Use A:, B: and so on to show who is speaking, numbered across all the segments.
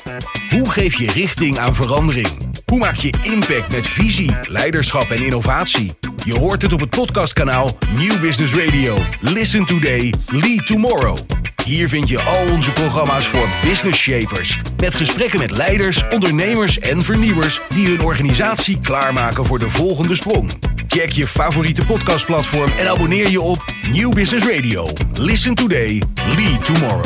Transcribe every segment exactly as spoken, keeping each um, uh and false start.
A: Hoe geef je richting aan verandering? Hoe maak je impact met visie, leiderschap en innovatie? Je hoort het op het podcastkanaal Nieuw Business Radio. Listen today, lead tomorrow. Hier vind je al onze programma's voor business shapers. Met gesprekken met leiders, ondernemers en vernieuwers die hun organisatie klaarmaken voor de volgende sprong. Check je favoriete podcastplatform en abonneer je op Nieuw Business Radio. Listen today, lead tomorrow.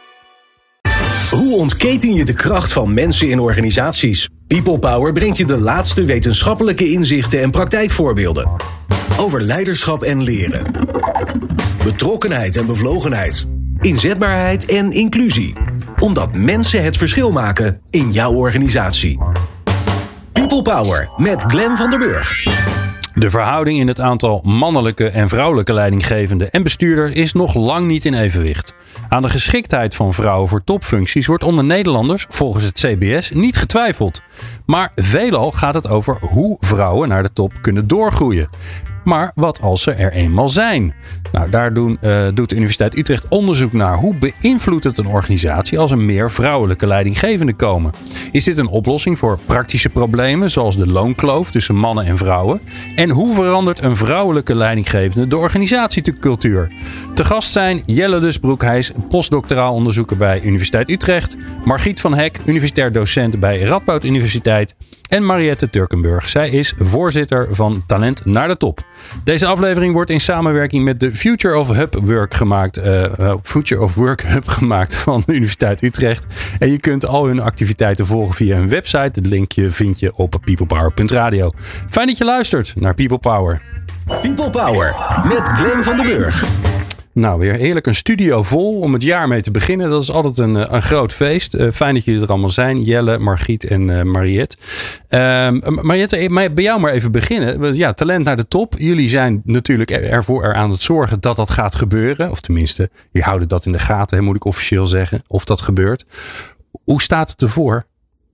A: Hoe ontketen je de kracht van mensen in organisaties? People Power brengt je de laatste wetenschappelijke inzichten en praktijkvoorbeelden. Over leiderschap en leren. Betrokkenheid en bevlogenheid. Inzetbaarheid en inclusie. Omdat mensen het verschil maken in jouw organisatie. People Power met Glenn van der Burg.
B: De verhouding in het aantal mannelijke en vrouwelijke leidinggevenden en bestuurders is nog lang niet in evenwicht. Aan de geschiktheid van vrouwen voor topfuncties wordt onder Nederlanders, volgens het C B S, niet getwijfeld. Maar veelal gaat het over hoe vrouwen naar de top kunnen doorgroeien. Maar wat als ze er eenmaal zijn? Nou, daar doen, uh, doet de Universiteit Utrecht onderzoek naar. Hoe beïnvloedt het een organisatie als er meer vrouwelijke leidinggevenden komen? Is dit een oplossing voor praktische problemen zoals de loonkloof tussen mannen en vrouwen? En hoe verandert een vrouwelijke leidinggevende de organisatiecultuur? Te gast zijn Jelle Dusbroek, hij is postdoctoraal onderzoeker bij Universiteit Utrecht. Margriet van Hek, universitair docent bij Radboud Universiteit. En Mariette Turkenburg, zij is voorzitter van Talent naar de Top. Deze aflevering wordt in samenwerking met de Future of Hub Work gemaakt, uh, Future of Work Hub gemaakt van de Universiteit Utrecht. En je kunt al hun activiteiten volgen via hun website. Het linkje vind je op peoplepower punt radio. Fijn dat je luistert naar People Power.
A: People Power met Glenn van der Burg.
B: Nou, weer heerlijk een studio vol om het jaar mee te beginnen. Dat is altijd een, een groot feest. Uh, fijn dat jullie er allemaal zijn. Jelle, Margriet en uh, Mariette. Uh, Mariette, bij jou maar even beginnen. Ja, Talent naar de Top. Jullie zijn natuurlijk ervoor er aan het zorgen dat dat gaat gebeuren. Of tenminste, je houdt dat in de gaten, moet ik officieel zeggen. Of dat gebeurt. Hoe staat het ervoor?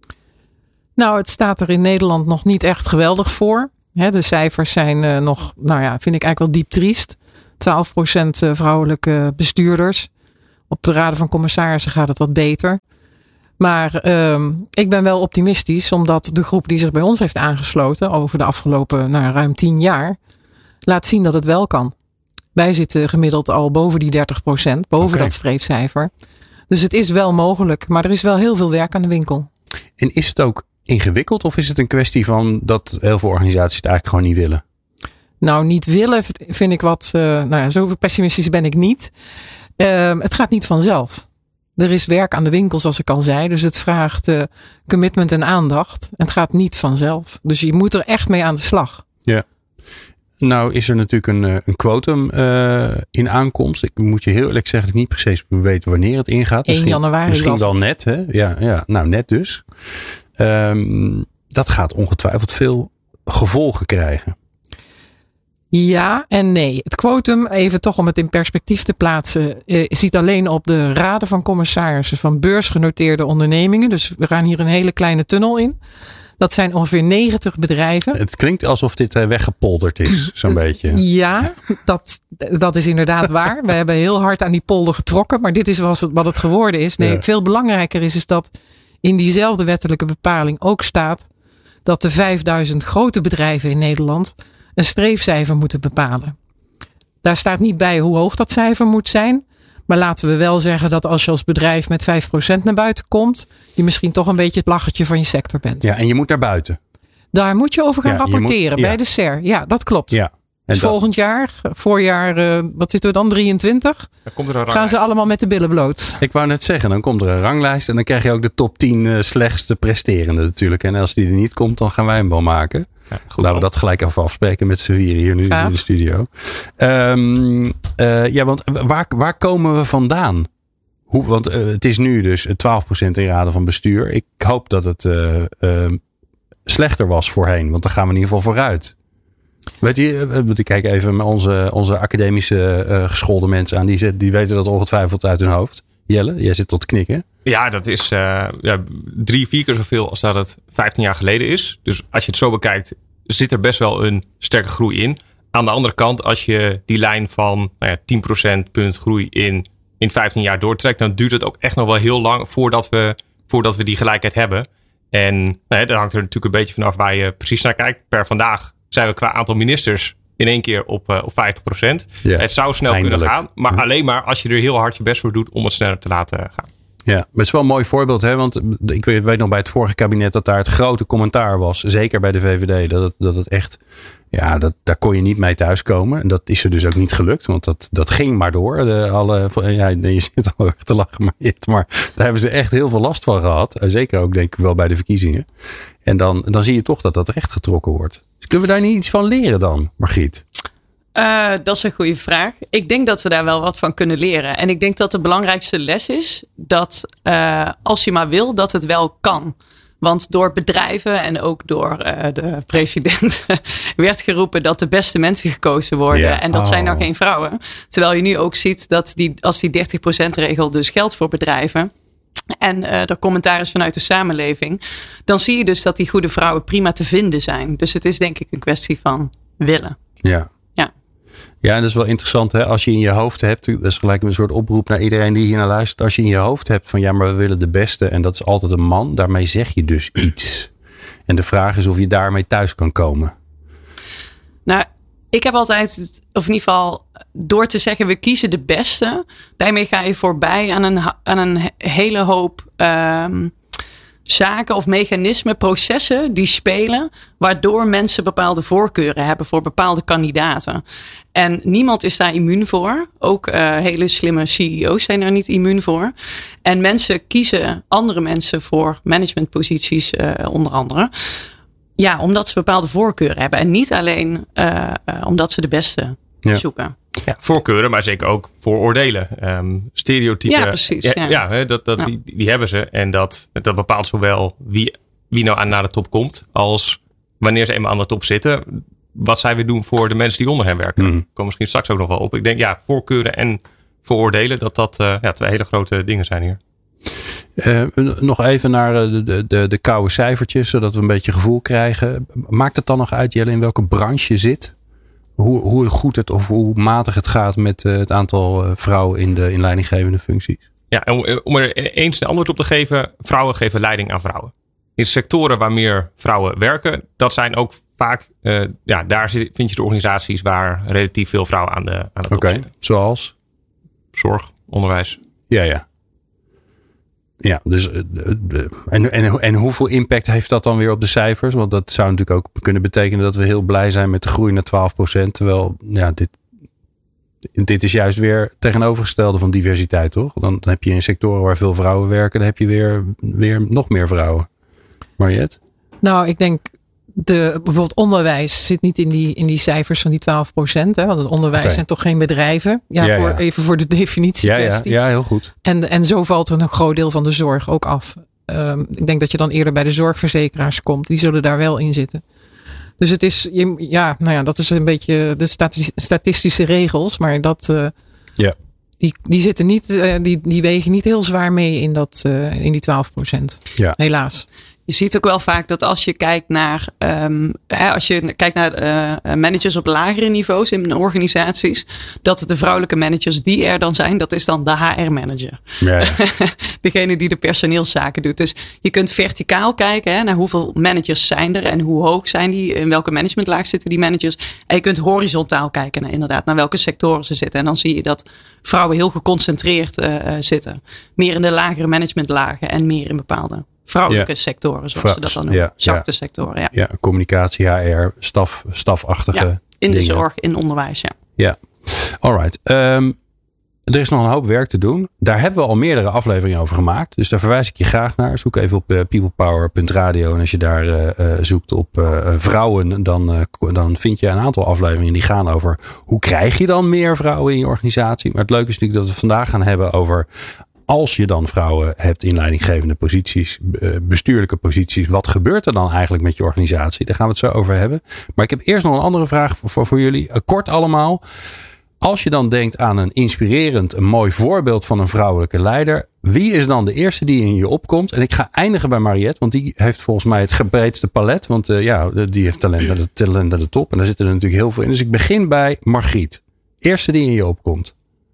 C: Nou, het staat er in Nederland nog niet echt geweldig voor. Hè, de cijfers zijn uh, nog, nou ja, vind ik eigenlijk wel diep triest. twaalf procent vrouwelijke bestuurders. Op de raden van commissarissen gaat het wat beter. Maar um, ik ben wel optimistisch. Omdat de groep die zich bij ons heeft aangesloten. Over de afgelopen nou, ruim tien jaar. Laat zien dat het wel kan. Wij zitten gemiddeld al boven die dertig procent. Boven okay. dat streefcijfer. Dus het is wel mogelijk. Maar er is wel heel veel werk aan de winkel.
B: En is het ook ingewikkeld? Of is het een kwestie van dat heel veel organisaties het eigenlijk gewoon niet willen?
C: Nou, niet willen vind ik wat, uh, nou ja, zo pessimistisch ben ik niet. Uh, het gaat niet vanzelf. Er is werk aan de winkel, zoals ik al zei. Dus het vraagt uh, commitment en aandacht. Het gaat niet vanzelf. Dus je moet er echt mee aan de slag.
B: Ja. Nou is er natuurlijk een, een quotum uh, in aankomst. Ik moet je heel eerlijk zeggen dat ik niet precies weet wanneer het ingaat.
C: één januari
B: Misschien wel net. Hè? Ja, ja, nou net dus. Um, dat gaat ongetwijfeld veel gevolgen krijgen.
C: Ja en nee. Het quotum, even toch om het in perspectief te plaatsen, eh, ziet alleen op de raden van commissarissen van beursgenoteerde ondernemingen. Dus we gaan hier een hele kleine tunnel in. Dat zijn ongeveer negentig bedrijven.
B: Het klinkt alsof dit weggepolderd is, zo'n beetje.
C: Ja, dat, dat is inderdaad waar. We hebben heel hard aan die polder getrokken, maar dit is wat het geworden is. Nee, ja. Veel belangrijker is, is dat in diezelfde wettelijke bepaling ook staat dat de vijfduizend grote bedrijven in Nederland een streefcijfer moeten bepalen. Daar staat niet bij hoe hoog dat cijfer moet zijn. Maar laten we wel zeggen dat als je als bedrijf met vijf procent naar buiten komt, je misschien toch een beetje het lachertje van je sector bent.
B: Ja, en je moet naar buiten.
C: Daar moet je over gaan ja, rapporteren moet, ja. bij de S E R. Ja, dat klopt. Ja. En dus dat... volgend jaar, voorjaar, uh, wat zitten we dan, drieëntwintig? Dan komt er een gaan ze allemaal met de billen bloot.
B: Ik wou net zeggen, dan komt er een ranglijst en dan krijg je ook de top tien uh, slechtste presterende natuurlijk. En als die er niet komt, dan gaan wij hem wel maken. Ja, goed, laten we dat gelijk even afspreken met z'n vieren hier nu Gaaf. in de studio. Um, uh, ja, want waar, waar komen we vandaan? Hoe, want uh, het is nu dus twaalf procent in raden van bestuur. Ik hoop dat het uh, uh, slechter was voorheen, want dan gaan we in ieder geval vooruit. Weet je, ik kijk even onze, onze academische uh, geschoolde mensen aan. Die, die weten dat ongetwijfeld uit hun hoofd. Jelle, jij zit tot knikken.
D: Ja, dat is uh, ja, drie, vier keer zoveel als dat het vijftien jaar geleden is. Dus als je het zo bekijkt, zit er best wel een sterke groei in. Aan de andere kant, als je die lijn van nou ja, tien procentpunt groei in, in vijftien jaar doortrekt, dan duurt het ook echt nog wel heel lang voordat we voordat we die gelijkheid hebben. En nou, dat hangt er natuurlijk een beetje vanaf waar je precies naar kijkt. Per vandaag zijn we qua aantal ministers in één keer op, uh, op vijftig procent. Ja, het zou snel eindelijk kunnen gaan. Maar ja. alleen maar als je er heel hard je best voor doet om het sneller te laten gaan.
B: Ja, maar het is wel een mooi voorbeeld. Hè? Want ik weet, weet nog bij het vorige kabinet dat daar het grote commentaar was. Zeker bij de V V D. Dat het, dat het echt, ja, dat, daar kon je niet mee thuiskomen. En dat is er dus ook niet gelukt. Want dat, dat ging maar door. De, alle, ja, je zit al te lachen. Maar, maar daar hebben ze echt heel veel last van gehad. Zeker ook denk ik wel bij de verkiezingen. En dan, dan zie je toch dat dat recht getrokken wordt. Dus kunnen we daar niet iets van leren dan, Margriet?
E: Uh, dat is een goede vraag. Ik denk dat we daar wel wat van kunnen leren. En ik denk dat de belangrijkste les is dat uh, als je maar wil, dat het wel kan. Want door bedrijven en ook door uh, de president werd geroepen dat de beste mensen gekozen worden. Yeah. En dat oh. zijn nou geen vrouwen. Terwijl je nu ook ziet dat die, als die dertig procent regel dus geldt voor bedrijven. En uh, er commentaar is vanuit de samenleving. Dan zie je dus dat die goede vrouwen prima te vinden zijn. Dus het is denk ik een kwestie van willen.
B: Ja. Ja, en dat is wel interessant. Hè? Als je in je hoofd hebt, dat is gelijk een soort oproep naar iedereen die hier naar luistert. Als je in je hoofd hebt van ja, maar we willen de beste en dat is altijd een man. Daarmee zeg je dus iets. En de vraag is of je daarmee thuis kan komen.
E: Nou, ik heb altijd, of in ieder geval door te zeggen we kiezen de beste. Daarmee ga je voorbij aan een, aan een hele hoop um, zaken of mechanismen, processen die spelen, waardoor mensen bepaalde voorkeuren hebben voor bepaalde kandidaten. En niemand is daar immuun voor. Ook uh, hele slimme C E O's zijn er niet immuun voor. En mensen kiezen andere mensen voor managementposities uh, onder andere. Ja, omdat ze bepaalde voorkeuren hebben. En niet alleen uh, uh, omdat ze de beste ja. zoeken.
D: Ja, voorkeuren, maar zeker ook vooroordelen. Um, stereotypen.
E: Ja, precies. Ja,
D: ja. ja dat, dat, ja. Die, die hebben ze. En dat, dat bepaalt zowel wie, wie nou aan naar de top komt, als wanneer ze eenmaal aan de top zitten, wat zij weer doen voor de mensen die onder hen werken. Mm. Daar komen misschien straks ook nog wel op. Ik denk, ja, voorkeuren en vooroordelen, dat dat uh, ja, twee hele grote dingen zijn hier.
B: Uh, nog even naar de, de, de, de koude cijfertjes, zodat we een beetje gevoel krijgen. Maakt het dan nog uit, Jelle, in welke branche je zit? Hoe, hoe goed het of hoe matig het gaat met uh, het aantal uh, vrouwen in de in leidinggevende functies?
D: Ja, om, om er eens een antwoord op te geven. Vrouwen geven leiding aan vrouwen. In sectoren waar meer vrouwen werken, dat zijn ook vaak, uh, ja, daar zit, vind je de organisaties waar relatief veel vrouwen aan de, aan de top
B: okay,
D: zitten.
B: Zoals?
D: Zorg, onderwijs.
B: Ja, ja. Ja, dus uh, uh, en, en, en hoeveel impact heeft dat dan weer op de cijfers? Want dat zou natuurlijk ook kunnen betekenen dat we heel blij zijn met de groei naar twaalf procent. Terwijl, ja, dit, dit is juist weer tegenovergestelde van diversiteit, toch? Dan heb je in sectoren waar veel vrouwen werken, dan heb je weer, weer nog meer vrouwen. Mariette?
C: Nou, ik denk, de, bijvoorbeeld onderwijs zit niet in die, in die cijfers van die twaalf procent. Hè, want het onderwijs okay. zijn toch geen bedrijven. Ja, ja, voor, ja. Even voor de definitie.
B: Ja, ja, ja, heel goed.
C: En, en zo valt er een groot deel van de zorg ook af. Um, ik denk dat je dan eerder bij de zorgverzekeraars komt. Die zullen daar wel in zitten. Dus het is, ja, nou ja, dat is een beetje de statis, statistische regels. Maar dat, uh,
B: ja.
C: die, die zitten niet, uh, die, die wegen niet heel zwaar mee in, dat, uh, in die twaalf procent.
B: Ja.
C: Helaas.
E: Je ziet ook wel vaak dat als je kijkt naar, um, hè, als je kijkt naar uh, managers op lagere niveaus in organisaties, dat de vrouwelijke managers die er dan zijn, dat is dan de H R-manager.
B: Ja.
E: Degene die de personeelszaken doet. Dus je kunt verticaal kijken hè, naar hoeveel managers zijn er en hoe hoog zijn die, in welke managementlaag zitten die managers. En je kunt horizontaal kijken naar inderdaad naar welke sectoren ze zitten. En dan zie je dat vrouwen heel geconcentreerd uh, zitten. Meer in de lagere managementlagen en meer in bepaalde vrouwelijke ja. sectoren, zoals Vrou- ze dat dan noemen. Ja, Zachte ja. sectoren, ja.
B: Ja, communicatie, H R, staf, stafachtige
E: ja, in
B: dingen.
E: de zorg, in onderwijs, ja.
B: Ja, alright. Um, er is nog een hoop werk te doen. Daar hebben we al meerdere afleveringen over gemaakt. Dus daar verwijs ik je graag naar. Zoek even op uh, peoplepower punt radio. En als je daar uh, uh, zoekt op uh, vrouwen, dan, uh, dan vind je een aantal afleveringen die gaan over hoe krijg je dan meer vrouwen in je organisatie. Maar het leuke is natuurlijk dat we vandaag gaan hebben over, als je dan vrouwen hebt in leidinggevende posities, bestuurlijke posities, wat gebeurt er dan eigenlijk met je organisatie? Daar gaan we het zo over hebben. Maar ik heb eerst nog een andere vraag voor, voor jullie. Kort allemaal. Als je dan denkt aan een inspirerend, een mooi voorbeeld van een vrouwelijke leider, wie is dan de eerste die in je opkomt? En ik ga eindigen bij Mariette, want die heeft volgens mij het gebreedste palet. Want uh, ja, die heeft talent naar de, talent naar de top. En daar zitten er natuurlijk heel veel in. Dus ik begin bij Margriet. Eerste die in je opkomt.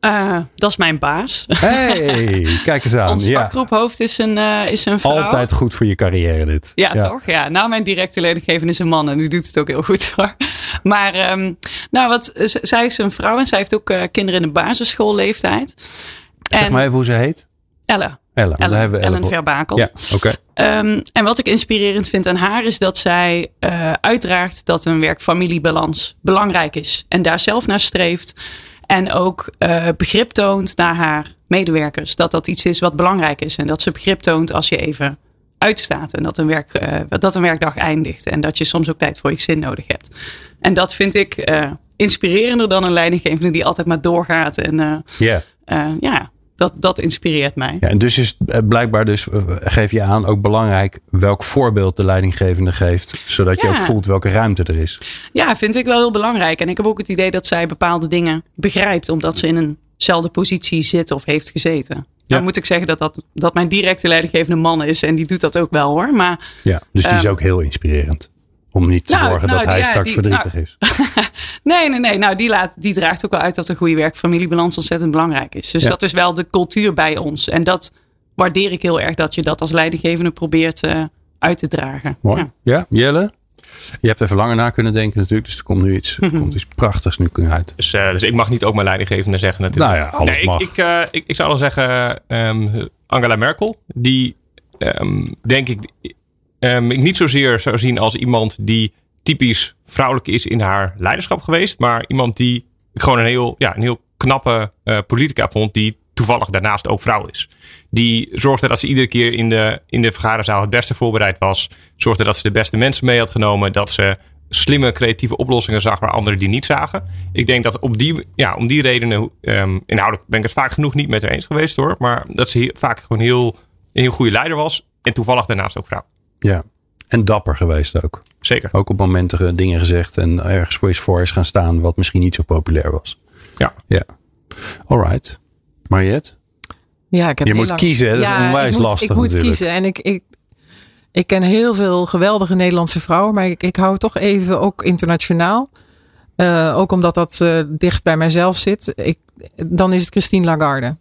E: Uh, dat is mijn baas.
B: Hey, kijk eens aan.
E: Ons vakgroephoofd is een, uh, is een vrouw.
B: Altijd goed voor je carrière dit.
E: Ja, ja. toch? Ja. Nou, mijn directe leidinggevende is een man en die doet het ook heel goed hoor. Maar um, nou, wat, z- zij is een vrouw en zij heeft ook uh, kinderen in de basisschoolleeftijd.
B: Zeg
E: en,
B: maar even hoe ze heet.
E: Elle.
B: Ellen,
E: Ellen,
B: daar hebben we
E: Ellen
B: Ellen
E: Verbakel.
B: Ja, oké. Okay.
E: Um, en wat ik inspirerend vind aan haar is dat zij uh, uitdraagt dat een werk-familiebalans belangrijk is. En daar zelf naar streeft. En ook uh, begrip toont naar haar medewerkers. Dat dat iets is wat belangrijk is. En dat ze begrip toont als je even uitstaat. En dat een, werk, uh, dat een werkdag eindigt. En dat je soms ook tijd voor je gezin nodig hebt. En dat vind ik uh, inspirerender dan een leidinggevende die altijd maar doorgaat. En uh,
B: yeah.
E: uh, ja, dat, dat inspireert mij.
B: Ja, en dus is het blijkbaar, dus geef je aan, ook belangrijk welk voorbeeld de leidinggevende geeft. Zodat je
E: ja.
B: ook voelt welke ruimte er is.
E: Ja, vind ik wel heel belangrijk. En ik heb ook het idee dat zij bepaalde dingen begrijpt. Omdat ze in eenzelfde positie zit of heeft gezeten. Ja. Dan moet ik zeggen dat, dat, dat mijn directe leidinggevende man is. En die doet dat ook wel hoor. Maar,
B: ja, dus die
E: um,
B: is ook heel inspirerend. Om niet te
E: nou,
B: zorgen
E: nou,
B: dat hij
E: ja,
B: straks
E: die,
B: verdrietig
E: nou,
B: is.
E: nee, nee, nee. Nou, die, laat, die draagt ook wel uit dat een goede werk-familiebalans ontzettend belangrijk is. Dus ja. dat is wel de cultuur bij ons. En dat waardeer ik heel erg dat je dat als leidinggevende probeert uh, uit te dragen.
B: Mooi.
E: Ja.
B: ja, Jelle? Je hebt even langer na kunnen denken natuurlijk. Dus er komt nu iets, er komt iets prachtigs nu uit.
D: Dus, uh, dus ik mag niet ook mijn leidinggevende zeggen natuurlijk.
B: Nou ja, alles
D: nee,
B: mag.
D: Ik, ik, uh, ik, ik zou dan zeggen um, Angela Merkel. Die um, denk ik, um, ik niet zozeer zou zien als iemand die typisch vrouwelijk is in haar leiderschap geweest. Maar iemand die ik gewoon een heel, ja, een heel knappe uh, politica vond. Die toevallig daarnaast ook vrouw is. Die zorgde dat ze iedere keer in de, in de vergaderzaal het beste voorbereid was. Zorgde dat ze de beste mensen mee had genomen. Dat ze slimme creatieve oplossingen zag waar anderen die niet zagen. Ik denk dat op die, ja, om die redenen, um, inhoudelijk ben ik het vaak genoeg niet met haar eens geweest hoor. Maar dat ze heel, vaak gewoon heel, een heel goede leider was. En toevallig daarnaast ook vrouw.
B: Ja, en dapper geweest ook.
D: Zeker.
B: Ook op momenten dingen gezegd en ergens voor is voor is gaan staan wat misschien niet zo populair was.
D: Ja.
B: Ja. Alright. Mariette?
C: Ja, ik heb
B: je
C: heel
B: moet
C: lang...
B: kiezen, dat
C: ja,
B: is onwijs
C: ik moet,
B: lastig
C: ik moet
B: natuurlijk.
C: kiezen en ik, ik, ik ken heel veel geweldige Nederlandse vrouwen, maar ik, ik hou toch even ook internationaal. Uh, ook omdat dat uh, dicht bij mijzelf zit. Ik, dan is het Christine Lagarde.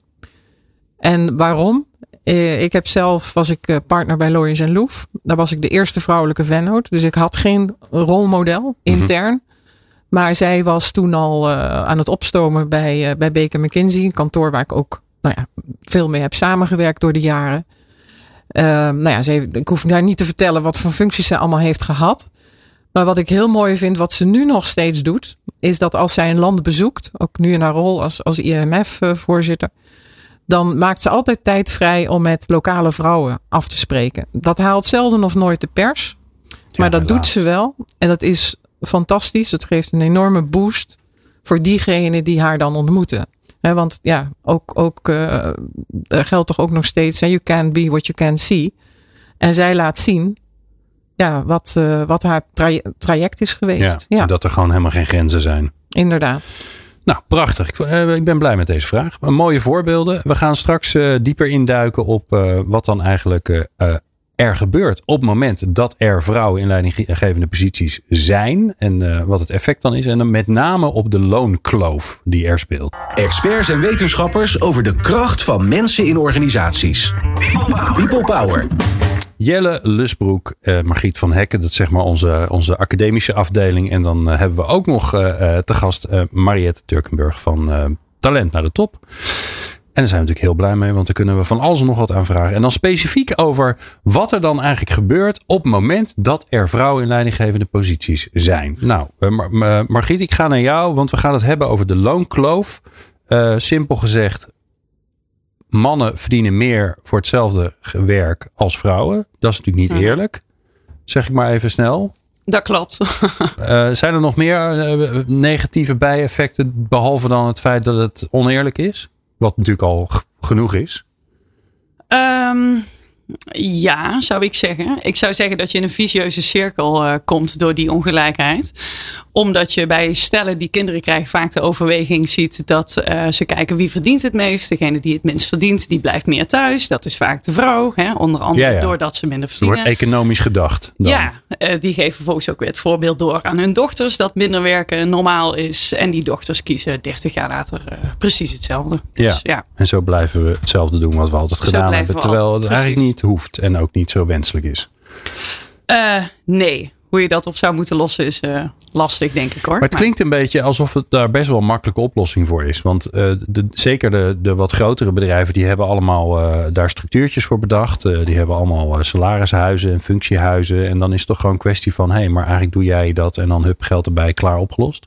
C: En waarom? Uh, ik heb zelf, was ik uh, partner bij Loyens en Loef. Daar was ik de eerste vrouwelijke vennoot. Dus ik had geen rolmodel intern. Mm-hmm. Maar zij was toen al uh, aan het opstomen bij, uh, bij Baker McKinsey. Een kantoor waar ik ook nou ja, veel mee heb samengewerkt door de jaren. Uh, nou ja, ze heeft, ik hoef daar niet te vertellen wat voor functies ze allemaal heeft gehad. Maar wat ik heel mooi vind, wat ze nu nog steeds doet, is dat als zij een land bezoekt, ook nu in haar rol als, als I M F-voorzitter, dan maakt ze altijd tijd vrij om met lokale vrouwen af te spreken. Dat haalt zelden of nooit de pers, maar ja, dat helaas. Doet ze wel. En dat is fantastisch. Het geeft een enorme boost voor diegenen die haar dan ontmoeten. He, want ja, ook, ook uh, er geldt toch ook nog steeds, you can't be what you can't see. En zij laat zien ja, wat, uh, wat haar tra- traject is geweest.
B: Ja,
C: ja.
B: Dat er gewoon helemaal geen grenzen zijn.
C: Inderdaad.
B: Nou, prachtig. Ik, uh, ik ben blij met deze vraag. Mooie voorbeelden. We gaan straks uh, dieper induiken op uh, wat dan eigenlijk uh, er gebeurt op het moment dat er vrouwen in leidinggevende posities zijn. En uh, wat het effect dan is. En dan met name op de loonkloof die er speelt.
A: Experts en wetenschappers over de kracht van mensen in organisaties. People Power.
B: Jelle Lusbroek, uh, Margriet van Hekken, dat is zeg maar onze, onze academische afdeling. En dan uh, hebben we ook nog uh, uh, te gast uh, Mariette Turkenburg van uh, Talent naar de Top. En daar zijn we natuurlijk heel blij mee, want daar kunnen we van alles en nog wat aan vragen. En dan specifiek over wat er dan eigenlijk gebeurt op het moment dat er vrouwen in leidinggevende posities zijn. Nou, uh, Mar- Mar- Margriet, ik ga naar jou, want we gaan het hebben over de loonkloof. Uh, simpel gezegd, mannen verdienen meer voor hetzelfde werk als vrouwen. Dat is natuurlijk niet eerlijk. Zeg ik maar even snel.
E: Dat klopt.
B: uh, zijn er nog meer uh, negatieve bijeffecten, behalve dan het feit dat het oneerlijk is? Wat natuurlijk al g- genoeg is.
E: Um, Ja, zou ik zeggen. Ik zou zeggen dat je in een vicieuze cirkel uh, komt door die ongelijkheid. Omdat je bij stellen die kinderen krijgen vaak de overweging ziet dat uh, ze kijken wie verdient het meest. Degene die het minst verdient, die blijft meer thuis. Dat is vaak de vrouw. Hè? Onder andere ja, ja. doordat ze minder verdienen.
B: Er wordt economisch gedacht. Dan.
E: Ja, uh, die geven vervolgens ook weer het voorbeeld door aan hun dochters. Dat minder werken normaal is. En die dochters kiezen dertig jaar later uh, precies hetzelfde.
B: Ja.
E: Dus, ja.
B: En zo blijven we hetzelfde doen wat we altijd
E: Zo
B: gedaan hebben. Terwijl het
E: precies.
B: eigenlijk niet hoeft en ook niet zo wenselijk is.
E: Uh, nee. Hoe je dat op zou moeten lossen is uh, lastig, denk ik hoor.
B: Maar het klinkt een beetje alsof het daar best wel een makkelijke oplossing voor is. Want uh, de, zeker de, de wat grotere bedrijven, die hebben allemaal uh, daar structuurtjes voor bedacht. Uh, die hebben allemaal uh, salarishuizen en functiehuizen. En dan is het toch gewoon een kwestie van, hé, hey, maar eigenlijk doe jij dat en dan hup, geld erbij, klaar, opgelost.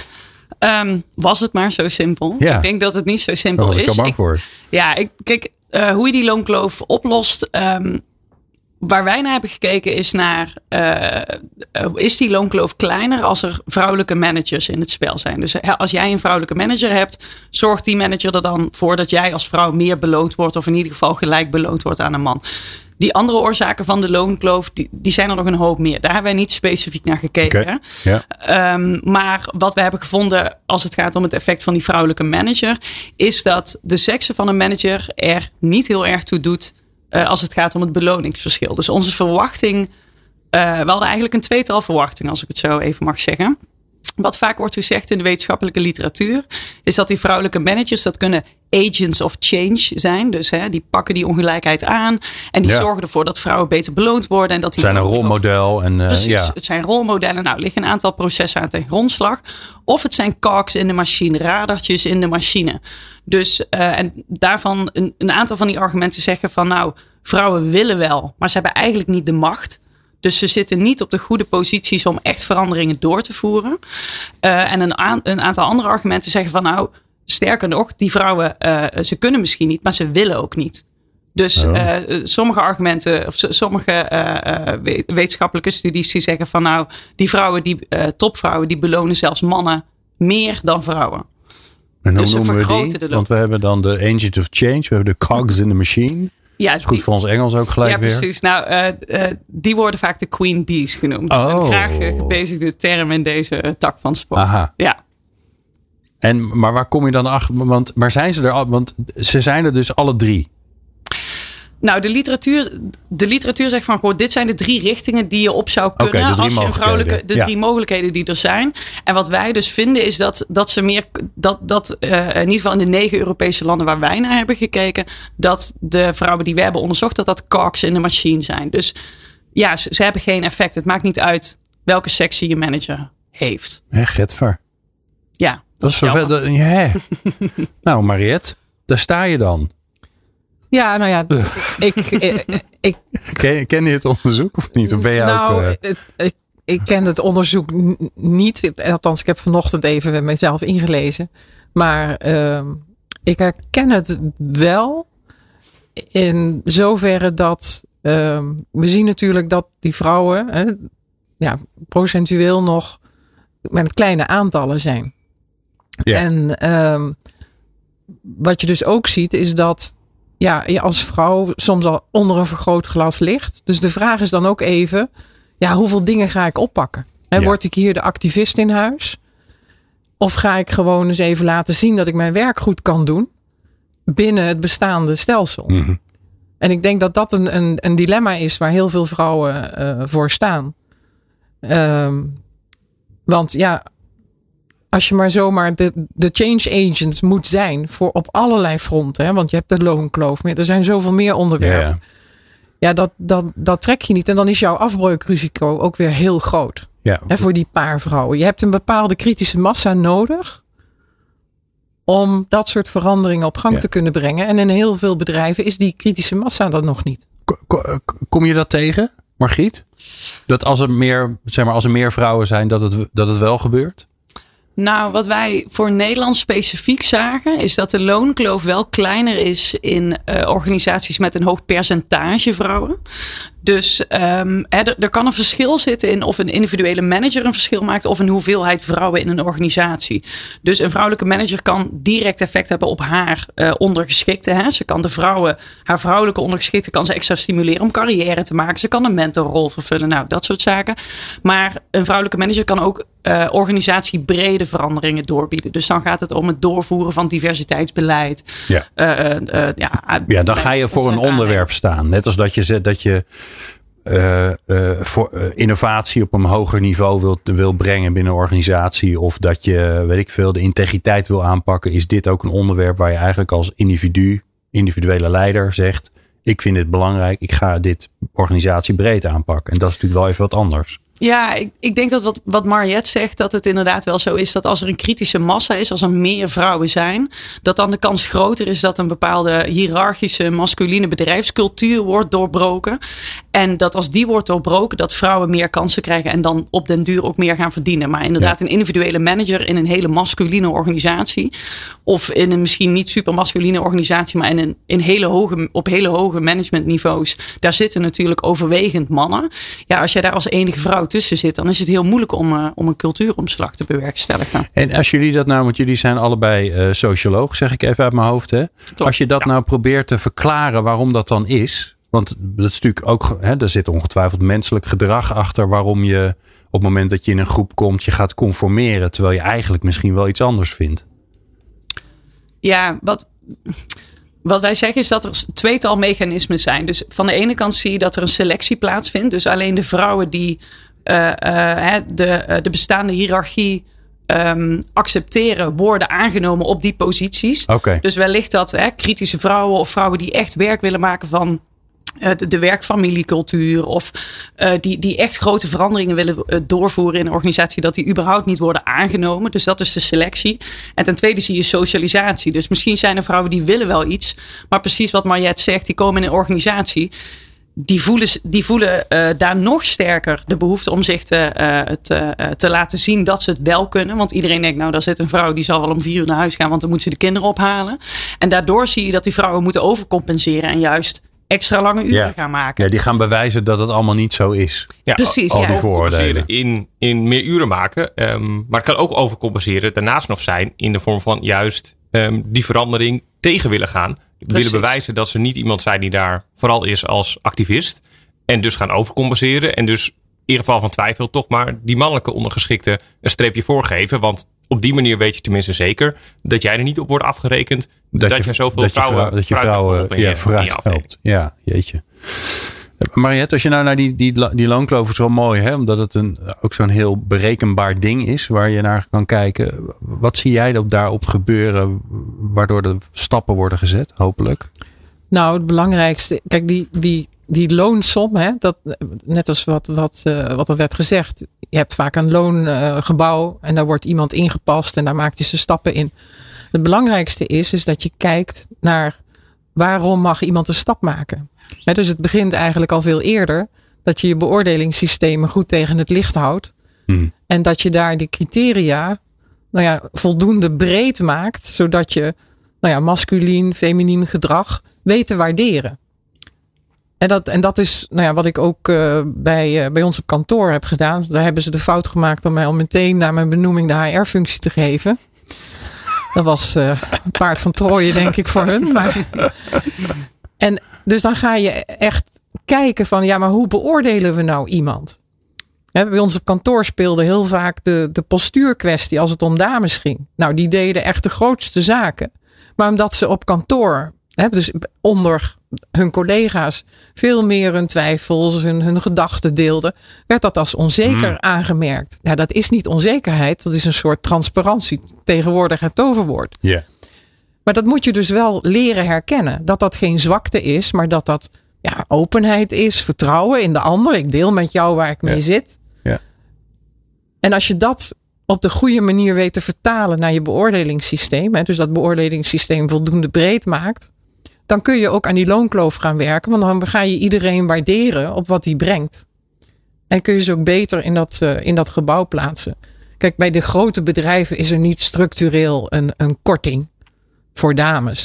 E: Um, was het maar zo simpel.
B: Ja.
E: Ik denk dat het niet zo simpel
B: is. Daar was
E: is.
B: ik al bang
E: ik,
B: voor.
E: Ja, ik, kijk, uh, hoe je die loonkloof oplost. Um, Waar wij naar hebben gekeken is naar, uh, uh, is die loonkloof kleiner als er vrouwelijke managers in het spel zijn? Dus uh, als jij een vrouwelijke manager hebt, zorgt die manager er dan voor dat jij als vrouw meer beloond wordt of in ieder geval gelijk beloond wordt aan een man. Die andere oorzaken van de loonkloof, die, die zijn er nog een hoop meer. Daar hebben wij niet specifiek naar gekeken.
B: Okay. Ja.
E: Um, maar wat we hebben gevonden als het gaat om het effect van die vrouwelijke manager, is dat de seksen van een manager er niet heel erg toe doet Uh, als het gaat om het beloningsverschil. Dus onze verwachting, uh, we hadden eigenlijk een tweetal verwachtingen, als ik het zo even mag zeggen. Wat vaak wordt gezegd in de wetenschappelijke literatuur, is dat die vrouwelijke managers, dat kunnen agents of change zijn. Dus hè, die pakken die ongelijkheid aan en die ja. zorgen ervoor dat vrouwen beter beloond worden. En dat die
B: het zijn een rolmodel. En, uh,
E: precies,
B: ja.
E: het zijn rolmodellen. Nou, er liggen een aantal processen aan ten grondslag. Of het zijn cogs in de machine, radartjes in de machine. Dus uh, en daarvan een, een aantal van die argumenten zeggen van nou, vrouwen willen wel, maar ze hebben eigenlijk niet de macht. Dus ze zitten niet op de goede posities om echt veranderingen door te voeren. Uh, en een, aan, een aantal andere argumenten zeggen van nou, sterker nog, die vrouwen, uh, ze kunnen misschien niet, maar ze willen ook niet. Dus oh. uh, sommige argumenten, of sommige uh, wetenschappelijke studies die zeggen van nou, die vrouwen, die uh, topvrouwen, die belonen zelfs mannen meer dan vrouwen.
B: En hoe
E: dus
B: noemen we die? Want we hebben dan de agent of change, we hebben de cogs in the machine. Ja, dat is goed die, voor ons Engels ook gelijk weer.
E: Ja, precies. Weer. Nou, uh, uh, die worden vaak de queen bees genoemd.
B: Oh.
E: Een graag gebezigde term in deze uh, tak van sport.
B: Aha.
E: Ja.
B: En, maar waar kom je dan achter? Want waar zijn ze er al? Want ze zijn er dus alle drie.
E: Nou, de literatuur, de literatuur zegt van goh, dit zijn de drie richtingen die je op zou kunnen
B: okay,
E: als je een vrouwelijke, de
B: ja.
E: drie mogelijkheden die er zijn. En wat wij dus vinden is dat, dat ze meer, dat, dat uh, in ieder geval in de negen Europese landen waar wij naar hebben gekeken, dat de vrouwen die we hebben onderzocht, dat dat cogs in de machine zijn. Dus ja, ze, ze hebben geen effect. Het maakt niet uit welke sectie je manager heeft.
B: Hé, Getver.
E: Ja.
B: Dat, dat is vervelend. Ja. Nou, Mariette, daar sta je dan.
C: Ja, nou ja, ik, ik, ik
B: ken, ken je het onderzoek of niet? Of ben je
C: nou,
B: ook, uh...
C: het, ik, ik ken het onderzoek n- niet. Althans, ik heb vanochtend even mezelf ingelezen. Maar uh, ik herken het wel in zoverre dat uh, we zien natuurlijk dat die vrouwen hè, ja, procentueel nog met kleine aantallen zijn. Ja. En uh, wat je dus ook ziet is dat ja, je als vrouw soms al onder een vergrootglas ligt. Dus de vraag is dan ook even, ja, hoeveel dingen ga ik oppakken? He, ja. Word ik hier de activist in huis? Of ga ik gewoon eens even laten zien dat ik mijn werk goed kan doen binnen het bestaande stelsel? Mm-hmm. En ik denk dat dat een, een, een dilemma is waar heel veel vrouwen uh, voor staan. Um, want ja, als je maar zomaar de, de change agent moet zijn voor op allerlei fronten. Hè, want je hebt de loonkloof meer. Er zijn zoveel meer onderwerpen. Ja, ja dat, dat, dat trek je niet. En dan is jouw afbreukrisico ook weer heel groot.
B: Ja.
C: Hè, voor die paar vrouwen. Je hebt een bepaalde kritische massa nodig om dat soort veranderingen op gang ja. te kunnen brengen. En in heel veel bedrijven is die kritische massa dat nog niet.
B: Kom je dat tegen, Margriet? Dat als er meer, zeg maar, als er meer vrouwen zijn, dat het, dat het wel gebeurt?
E: Nou, wat wij voor Nederland specifiek zagen, is dat de loonkloof wel kleiner is in uh, organisaties met een hoog percentage vrouwen. Dus um, hè, er, er kan een verschil zitten in of een individuele manager een verschil maakt of een hoeveelheid vrouwen in een organisatie. Dus een vrouwelijke manager kan direct effect hebben op haar uh, ondergeschikte. Hè. Ze kan de vrouwen, haar vrouwelijke ondergeschikte kan ze extra stimuleren om carrière te maken. Ze kan een mentorrol vervullen, nou dat soort zaken. Maar een vrouwelijke manager kan ook uh, organisatiebrede veranderingen doorbieden. Dus dan gaat het om het doorvoeren van diversiteitsbeleid.
B: Ja,
E: uh, uh, uh, ja,
B: ja dan ga je voor een onderwerp staan. Net als dat je zegt dat je Uh, uh, voor uh, innovatie op een hoger niveau wil, wil brengen binnen een organisatie. Of dat je, weet ik veel, de integriteit wil aanpakken. Is dit ook een onderwerp waar je eigenlijk als individu, individuele leider zegt. Ik vind dit belangrijk. Ik ga dit organisatiebreed aanpakken. En dat is natuurlijk wel even wat anders.
E: Ja, ik, ik denk dat wat, wat Mariette zegt, dat het inderdaad wel zo is dat als er een kritische massa is, als er meer vrouwen zijn, dat dan de kans groter is dat een bepaalde hiërarchische masculine bedrijfscultuur wordt doorbroken. En dat als die wordt doorbroken, dat vrouwen meer kansen krijgen en dan op den duur ook meer gaan verdienen. Maar inderdaad, ja. Een individuele manager in een hele masculine organisatie, of in een misschien niet super masculine organisatie, maar in een, in hele hoge, op hele hoge managementniveaus, daar zitten natuurlijk overwegend mannen. Ja, als jij daar als enige vrouw tussen zit, dan is het heel moeilijk om, uh, om een cultuuromslag te bewerkstelligen.
B: En als jullie dat nou, want jullie zijn allebei uh, socioloog, zeg ik even uit mijn hoofd. Hè? Als je dat ja. nou probeert te verklaren waarom dat dan is, want dat is natuurlijk ook, hè, er zit ongetwijfeld menselijk gedrag achter waarom je op het moment dat je in een groep komt, je gaat conformeren, terwijl je eigenlijk misschien wel iets anders vindt.
E: Ja, wat... Wat wij zeggen is dat er tweetal mechanismen zijn. Dus van de ene kant zie je dat er een selectie plaatsvindt. Dus alleen de vrouwen die uh, uh, de, uh, de bestaande hiërarchie um, accepteren, worden aangenomen op die posities.
B: Okay.
E: Dus wellicht dat hè, kritische vrouwen of vrouwen die echt werk willen maken van Uh, de, de werkfamiliecultuur of uh, die, die echt grote veranderingen willen uh, doorvoeren in een organisatie, dat die überhaupt niet worden aangenomen. Dus dat is de selectie. En ten tweede zie je socialisatie. Dus misschien zijn er vrouwen die willen wel iets, maar precies wat Mariette zegt, die komen in een organisatie, die voelen, die voelen uh, daar nog sterker de behoefte om zich te, uh, te, uh, te laten zien dat ze het wel kunnen. Want iedereen denkt, nou daar zit een vrouw die zal wel om vier uur naar huis gaan, want dan moet ze de kinderen ophalen. En daardoor zie je dat die vrouwen moeten overcompenseren en juist extra lange uren
B: ja.
E: gaan maken.
B: Ja, die gaan bewijzen dat het allemaal niet zo is.
D: Ja,
E: precies.
B: Al
E: ja.
B: die vooroordelen.
D: In, in meer uren maken. Um, maar het kan ook overcompenseren daarnaast nog zijn in de vorm van juist um, die verandering tegen willen gaan. Precies. Willen bewijzen dat ze niet iemand zijn die daar vooral is als activist. En dus gaan overcompenseren. En dus in ieder geval van twijfel toch maar die mannelijke ondergeschikte een streepje voorgeven. Want op die manier weet je tenminste zeker dat jij er niet op wordt afgerekend dat, dat je, je zoveel
B: dat
D: vrouwen,
B: je vrouw, dat je vrouwen ja, je, vooruit helpt. Ja, jeetje. Mariette, als je nou naar die, die, die loonkloof is wel mooi, hè? Omdat het een, ook zo'n heel berekenbaar ding is waar je naar kan kijken. Wat zie jij op daarop gebeuren waardoor de stappen worden gezet, hopelijk?
C: Nou, het belangrijkste, kijk, die, die, die loonsom, hè, dat, net als wat, wat, uh, wat er werd gezegd. Je hebt vaak een loongebouw uh, en daar wordt iemand ingepast en daar maakt hij zijn stappen in. Het belangrijkste is, is dat je kijkt naar waarom mag iemand een stap maken. He, dus het begint eigenlijk al veel eerder dat je je beoordelingssystemen goed tegen het licht houdt. Hmm. En dat je daar die criteria nou ja, voldoende breed maakt, zodat je nou ja, masculien, feminien gedrag weet te waarderen. En dat, en dat is nou ja, wat ik ook uh, bij, uh, bij ons op kantoor heb gedaan. Daar hebben ze de fout gemaakt om mij al meteen na mijn benoeming de H R-functie te geven. Dat was uh, een paard van Troje, denk ik, voor hun. Maar... En dus dan ga je echt kijken van, ja, maar hoe beoordelen we nou iemand? He, bij ons op kantoor speelde heel vaak de, de postuurkwestie als het om dames ging. Nou, die deden echt de grootste zaken. Maar omdat ze op kantoor, he, dus onder hun collega's, veel meer hun twijfels, hun, hun gedachten deelden, werd dat als onzeker hmm. aangemerkt. Ja, dat is niet onzekerheid, dat is een soort transparantie. Tegenwoordig het toverwoord.
B: Ja. Yeah.
C: Maar dat moet je dus wel leren herkennen. Dat dat geen zwakte is, maar dat dat ja, openheid is, vertrouwen in de ander. Ik deel met jou waar ik mee ja. zit.
B: Ja.
C: En als je dat op de goede manier weet te vertalen naar je beoordelingssysteem, hè, dus dat beoordelingssysteem voldoende breed maakt, dan kun je ook aan die loonkloof gaan werken. Want dan ga je iedereen waarderen op wat hij brengt. En kun je ze ook beter in dat, uh, in dat gebouw plaatsen. Kijk, bij de grote bedrijven is er niet structureel een, een korting voor dames.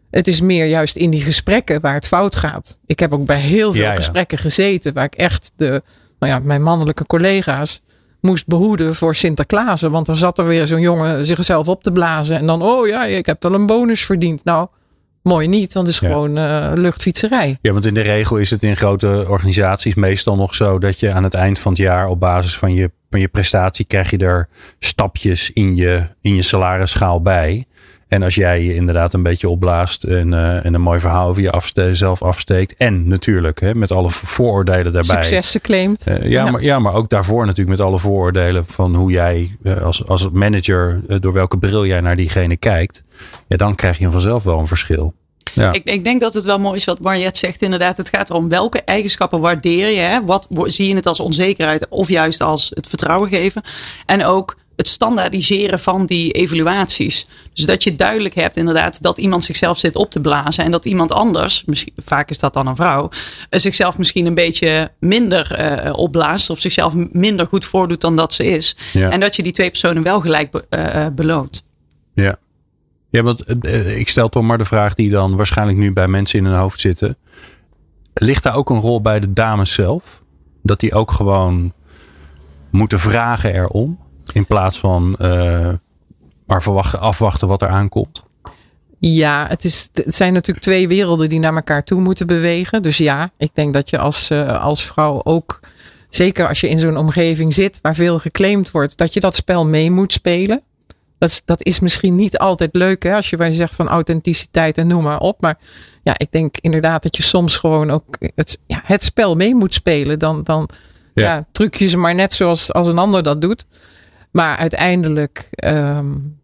C: Het is meer juist in die gesprekken waar het fout gaat. Ik heb ook bij heel veel
B: Ja, ja.
C: gesprekken gezeten waar ik echt de, nou ja, mijn mannelijke collega's moest behoeden voor Sinterklaas. Want dan zat er weer zo'n jongen zichzelf op te blazen. En dan, oh ja, ik heb wel een bonus verdiend. Nou, mooi niet, want het is
B: Ja.
C: gewoon uh, luchtfietserij.
B: Ja, want in de regel is het in grote organisaties meestal nog zo dat je aan het eind van het jaar op basis van je, van je prestatie krijg je er stapjes in je, in je salarisschaal bij. En als jij je inderdaad een beetje opblaast en, uh, en een mooi verhaal over je afste- zelf afsteekt. En natuurlijk hè, met alle vooroordelen daarbij.
C: Successen claimt.
B: Uh, ja,
C: Ja.
B: Maar, ja, maar ook daarvoor natuurlijk met alle vooroordelen van hoe jij uh, als, als manager, uh, door welke bril jij naar diegene kijkt. Ja, dan krijg je vanzelf wel een verschil. Ja.
E: Ik, ik denk dat het wel mooi is wat Mariette zegt. Inderdaad, het gaat erom welke eigenschappen waardeer je. Hè? Wat wo- zie je het als onzekerheid of juist als het vertrouwen geven. En ook het standaardiseren van die evaluaties. Dus dat je duidelijk hebt inderdaad dat iemand zichzelf zit op te blazen. En dat iemand anders, misschien, vaak is dat dan een vrouw, eh, zichzelf misschien een beetje minder eh, opblaast. Of zichzelf minder goed voordoet dan dat ze is.
B: Ja.
E: En dat je die twee personen wel gelijk be- eh, beloont.
B: Ja. Ja, want uh, ik stel toch maar de vraag die dan waarschijnlijk nu bij mensen in hun hoofd zitten. Ligt daar ook een rol bij de dames zelf? Dat die ook gewoon moeten vragen erom? In plaats van uh, maar verwachten, afwachten wat er aankomt?
C: Ja, het, is, het zijn natuurlijk twee werelden die naar elkaar toe moeten bewegen. Dus ja, ik denk dat je als, uh, als vrouw ook, zeker als je in zo'n omgeving zit waar veel geclaimd wordt, dat je dat spel mee moet spelen. Dat is, dat is misschien niet altijd leuk, hè, als je bij zegt van authenticiteit en noem maar op. Maar ja, ik denk inderdaad dat je soms gewoon ook het, ja, het spel mee moet spelen. Dan, dan ja. Ja, truc je ze maar net zoals als een ander dat doet. Maar uiteindelijk um,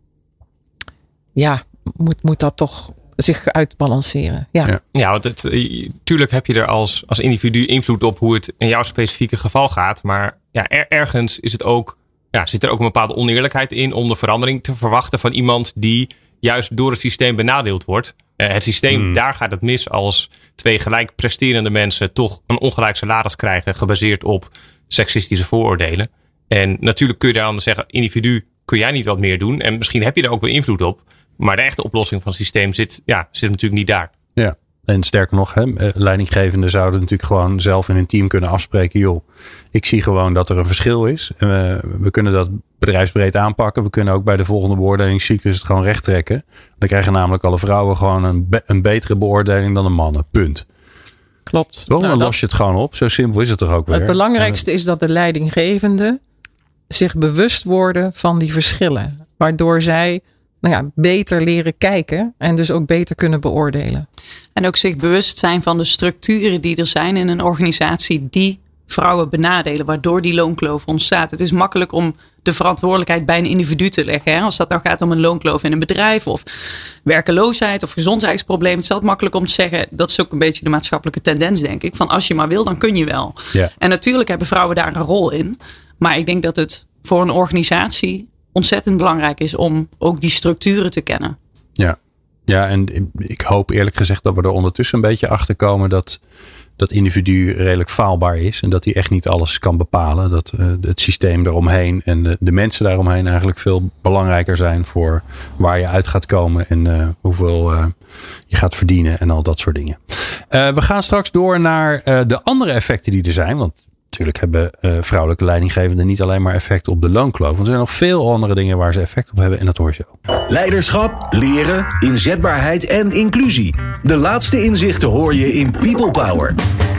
C: ja, moet, moet dat toch zich uitbalanceren. Ja,
D: ja. ja want het, tuurlijk heb je er als, als individu invloed op hoe het in jouw specifieke geval gaat. Maar ja, er, ergens is het ook, ja, zit er ook een bepaalde oneerlijkheid in om de verandering te verwachten van iemand die juist door het systeem benadeeld wordt. Uh, het systeem, hmm. daar gaat het mis als twee gelijk presterende mensen toch een ongelijk salaris krijgen gebaseerd op seksistische vooroordelen. En natuurlijk kun je dan zeggen, individu, kun jij niet wat meer doen? En misschien heb je daar ook wel invloed op. Maar de echte oplossing van het systeem zit, ja, zit natuurlijk niet daar.
B: Ja, en sterker nog, hè, leidinggevenden zouden natuurlijk gewoon zelf in hun team kunnen afspreken. Joh, ik zie gewoon dat er een verschil is. En we, we kunnen dat bedrijfsbreed aanpakken. We kunnen ook bij de volgende beoordelingscyclus het gewoon recht trekken. Dan krijgen namelijk alle vrouwen gewoon een, be- een betere beoordeling dan de mannen. Punt.
C: Klopt.
B: Dan
C: nou,
B: los
C: dat,
B: je het gewoon op. Zo simpel is het toch ook weer.
C: Het belangrijkste is dat de leidinggevenden zich bewust worden van die verschillen. Waardoor zij nou ja, beter leren kijken en dus ook beter kunnen beoordelen.
E: En ook zich bewust zijn van de structuren die er zijn in een organisatie die vrouwen benadelen, waardoor die loonkloof ontstaat. Het is makkelijk om de verantwoordelijkheid bij een individu te leggen. Hè? Als dat nou gaat om een loonkloof in een bedrijf of werkeloosheid of gezondheidsproblemen. Het is altijd makkelijk om te zeggen, dat is ook een beetje de maatschappelijke tendens, denk ik. Van als je maar wil, dan kun je wel.
B: Ja.
E: En natuurlijk hebben vrouwen daar een rol in. Maar ik denk dat het voor een organisatie ontzettend belangrijk is om ook die structuren te kennen. Ja,
B: ja, en ik hoop eerlijk gezegd dat we er ondertussen een beetje achter komen dat dat individu redelijk faalbaar is. En dat hij echt niet alles kan bepalen. Dat uh, het systeem eromheen en de, de mensen daaromheen eigenlijk veel belangrijker zijn voor waar je uit gaat komen en uh, hoeveel uh, je gaat verdienen en al dat soort dingen. Uh, we gaan straks door naar uh, de andere effecten die er zijn. Want natuurlijk hebben uh, vrouwelijke leidinggevenden niet alleen maar effect op de loonkloof. Want er zijn nog veel andere dingen waar ze effect op hebben. En dat hoor je zo.
A: Leiderschap, leren, inzetbaarheid en inclusie. De laatste inzichten hoor je in People Power.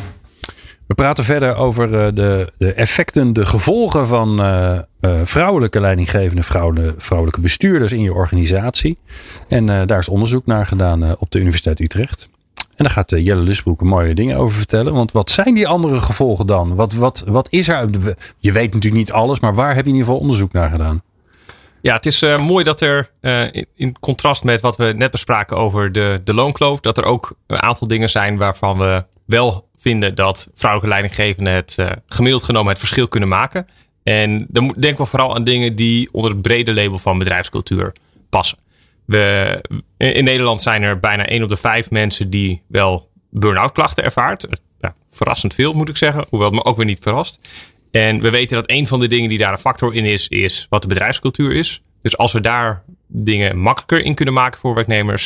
B: We praten verder over uh, de, de effecten, de gevolgen van uh, uh, vrouwelijke leidinggevende, vrouwelijke, vrouwelijke bestuurders in je organisatie. En uh, daar is onderzoek naar gedaan uh, op de Universiteit Utrecht. En daar gaat uh, Jelle Lusbroek mooie dingen over vertellen. Want wat zijn die andere gevolgen dan? Wat, wat, wat is er? Je weet natuurlijk niet alles, maar waar heb je in ieder geval onderzoek naar gedaan?
D: Ja, het is uh, mooi dat er uh, in, in contrast met wat we net bespraken over de, de loonkloof, dat er ook een aantal dingen zijn waarvan we wel vinden dat vrouwelijke leidinggevenden het uh, gemiddeld genomen het verschil kunnen maken. En dan denken we vooral aan dingen die onder het brede label van bedrijfscultuur passen. We, in Nederland zijn er bijna één op de vijf mensen die wel burn-out klachten ervaart. Ja, verrassend veel moet ik zeggen, hoewel het me ook weer niet verrast. En we weten dat een van de dingen die daar een factor in is, is wat de bedrijfscultuur is. Dus als we daar dingen makkelijker in kunnen maken voor werknemers,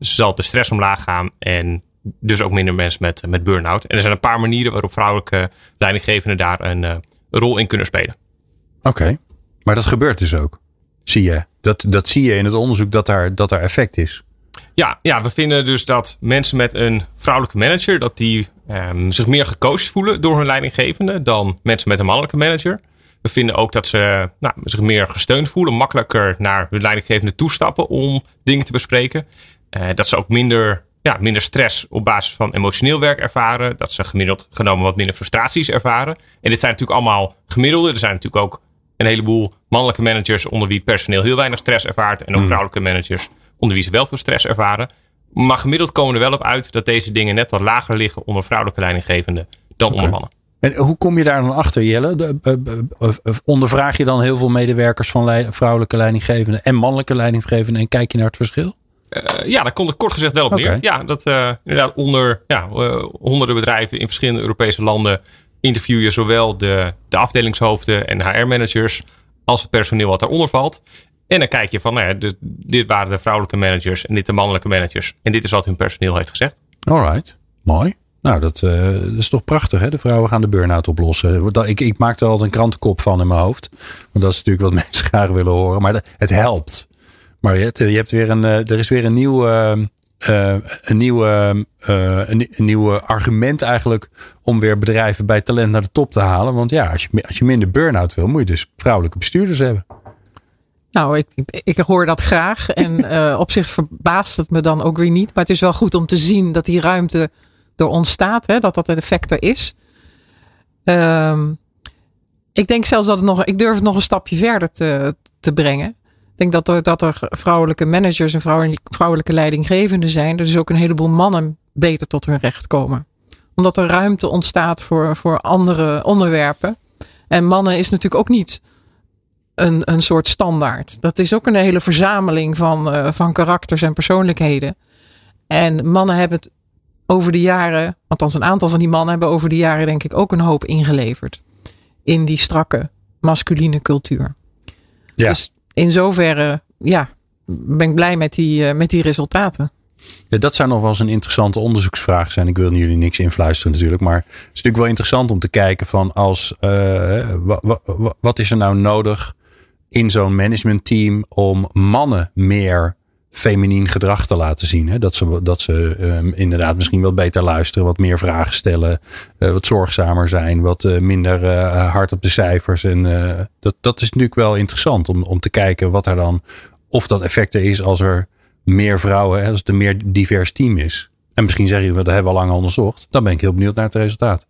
D: zal de stress omlaag gaan en dus ook minder mensen met, met burn-out. En er zijn een paar manieren waarop vrouwelijke leidinggevenden daar een, een rol in kunnen spelen.
B: Oké, okay. Maar dat gebeurt dus ook. Zie je? Dat, dat zie je in het onderzoek dat daar, dat daar effect is.
D: Ja, ja, we vinden dus dat mensen met een vrouwelijke manager, dat die um, zich meer gecoacht voelen door hun leidinggevende dan mensen met een mannelijke manager. We vinden ook dat ze nou, zich meer gesteund voelen, makkelijker naar hun leidinggevende toestappen om dingen te bespreken. Uh, dat ze ook minder, ja, minder stress op basis van emotioneel werk ervaren. Dat ze gemiddeld genomen wat minder frustraties ervaren. En dit zijn natuurlijk allemaal gemiddelde. Er zijn natuurlijk ook een heleboel mannelijke managers onder wie het personeel heel weinig stress ervaart. En ook vrouwelijke managers onder wie ze wel veel stress ervaren. Maar gemiddeld komen we er wel op uit dat deze dingen net wat lager liggen onder vrouwelijke leidinggevenden dan okay. onder mannen.
B: En hoe kom je daar dan achter, Jelle? De, uh, uh, ondervraag je dan heel veel medewerkers van leid, vrouwelijke leidinggevenden en mannelijke leidinggevenden en kijk je naar het verschil?
D: Uh, ja, daar komt het kort gezegd wel op okay. neer. Ja, dat uh, inderdaad onder ja, uh, honderden bedrijven in verschillende Europese landen interview je zowel de, de afdelingshoofden en de H R-managers als het personeel wat daaronder valt. En dan kijk je van, nou ja, de, dit waren de vrouwelijke managers en dit de mannelijke managers. En dit is wat hun personeel heeft gezegd.
B: Alright, mooi. Nou, dat, uh, dat is toch prachtig, hè? De vrouwen gaan de burn-out oplossen. Ik, ik maak er altijd een krantenkop van in mijn hoofd. Want dat is natuurlijk wat mensen graag willen horen. Maar dat, het helpt. Maar je hebt, je hebt weer een, er is weer een nieuw, uh, uh, een, nieuw, uh, een, een nieuw argument eigenlijk om weer bedrijven bij talent naar de top te halen. Want ja, als je, als je minder burn-out wil, moet je dus vrouwelijke bestuurders hebben.
C: Nou, ik, ik hoor dat graag. En uh, op zich verbaast het me dan ook weer niet. Maar het is wel goed om te zien dat die ruimte er ontstaat. Hè, dat dat een effect er is. Um, ik denk zelfs dat het nog... Ik durf het nog een stapje verder te, te brengen. Ik denk dat er, dat er vrouwelijke managers en vrouwelijke leidinggevenden zijn. Er dus ook een heleboel mannen beter tot hun recht komen. Omdat er ruimte ontstaat voor, voor andere onderwerpen. En mannen is natuurlijk ook niet een, een soort standaard. Dat is ook een hele verzameling van, uh, van karakters en persoonlijkheden. En mannen hebben het over de jaren, althans een aantal van die mannen hebben over de jaren denk ik ook een hoop ingeleverd. In die strakke masculine cultuur. Ja. Dus in zoverre, ja, ben ik blij met die, uh, met die resultaten.
B: Ja, dat zou nog wel eens een interessante onderzoeksvraag zijn. Ik wil jullie niks influisteren natuurlijk. Maar het is natuurlijk wel interessant om te kijken van als uh, wat, wat, wat is er nou nodig in zo'n managementteam om mannen meer feminien gedrag te laten zien. Hè? Dat ze, dat ze um, inderdaad misschien wat beter luisteren, wat meer vragen stellen, uh, wat zorgzamer zijn, wat uh, minder uh, hard op de cijfers. En uh, dat, dat is natuurlijk wel interessant om, om te kijken wat er dan, of dat effect er is als er meer vrouwen, hè, als het een meer divers team is. En misschien zeg je, dat hebben we al lang onderzocht. Dan ben ik heel benieuwd naar het resultaat.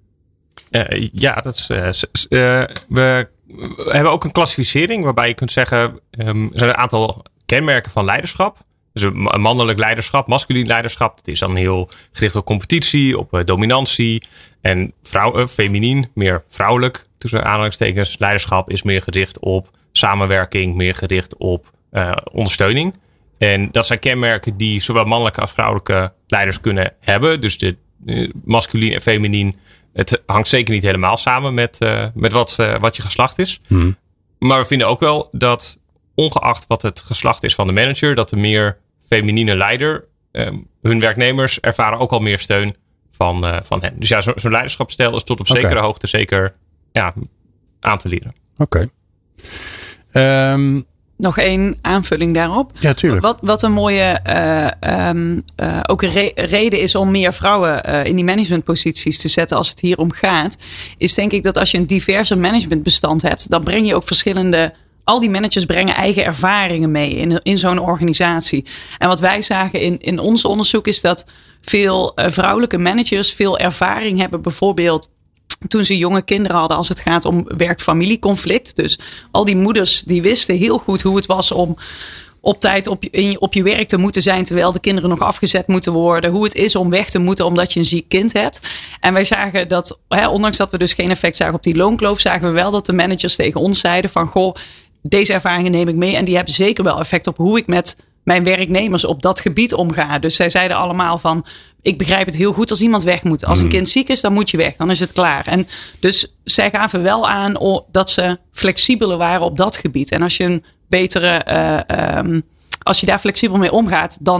D: Uh, ja, dat is, uh, uh, we, we hebben ook een klassificering waarbij je kunt zeggen, um, er zijn een aantal kenmerken van leiderschap. Dus een mannelijk leiderschap, masculien leiderschap. Dat is dan heel gericht op competitie, op uh, dominantie. En vrouw, uh, feminien, meer vrouwelijk, tussen aanhalingstekens. Leiderschap is meer gericht op samenwerking, meer gericht op uh, ondersteuning. En dat zijn kenmerken die zowel mannelijke als vrouwelijke leiders kunnen hebben. Dus de uh, masculien en feminien, het hangt zeker niet helemaal samen met, uh, met wat, uh, wat je geslacht is. Hmm. Maar we vinden ook wel dat ongeacht wat het geslacht is van de manager, dat de meer feminine leider, um, hun werknemers ervaren ook al meer steun van, uh, van hen. Dus ja, zo, zo'n leiderschapsstijl is tot op zekere okay. hoogte zeker ja, aan te leren.
B: Oké. Okay. Um,
E: Nog één aanvulling daarop.
B: Ja, tuurlijk.
E: Wat, wat een mooie uh, um, uh, ook een re- reden is om meer vrouwen uh, in die managementposities te zetten als het hier om gaat, is denk ik dat als je een diverser managementbestand hebt, dan breng je ook verschillende. Al die managers brengen eigen ervaringen mee in, in zo'n organisatie. En wat wij zagen in, in ons onderzoek is dat veel uh, vrouwelijke managers veel ervaring hebben. Bijvoorbeeld toen ze jonge kinderen hadden als het gaat om werk-familieconflict. Dus al die moeders die wisten heel goed hoe het was om op tijd op je, op je werk te moeten zijn terwijl de kinderen nog afgezet moeten worden. Hoe het is om weg te moeten omdat je een ziek kind hebt. En wij zagen dat, hè, ondanks dat we dus geen effect zagen op die loonkloof, zagen we wel dat de managers tegen ons zeiden van goh, deze ervaringen neem ik mee en die hebben zeker wel effect op hoe ik met mijn werknemers op dat gebied omga. Dus zij zeiden allemaal van, ik begrijp het heel goed als iemand weg moet. Als een kind ziek is, dan moet je weg. Dan is het klaar. En dus zij gaven wel aan dat ze flexibeler waren op dat gebied. En als je een betere, uh, um, als je daar flexibel mee omgaat, dan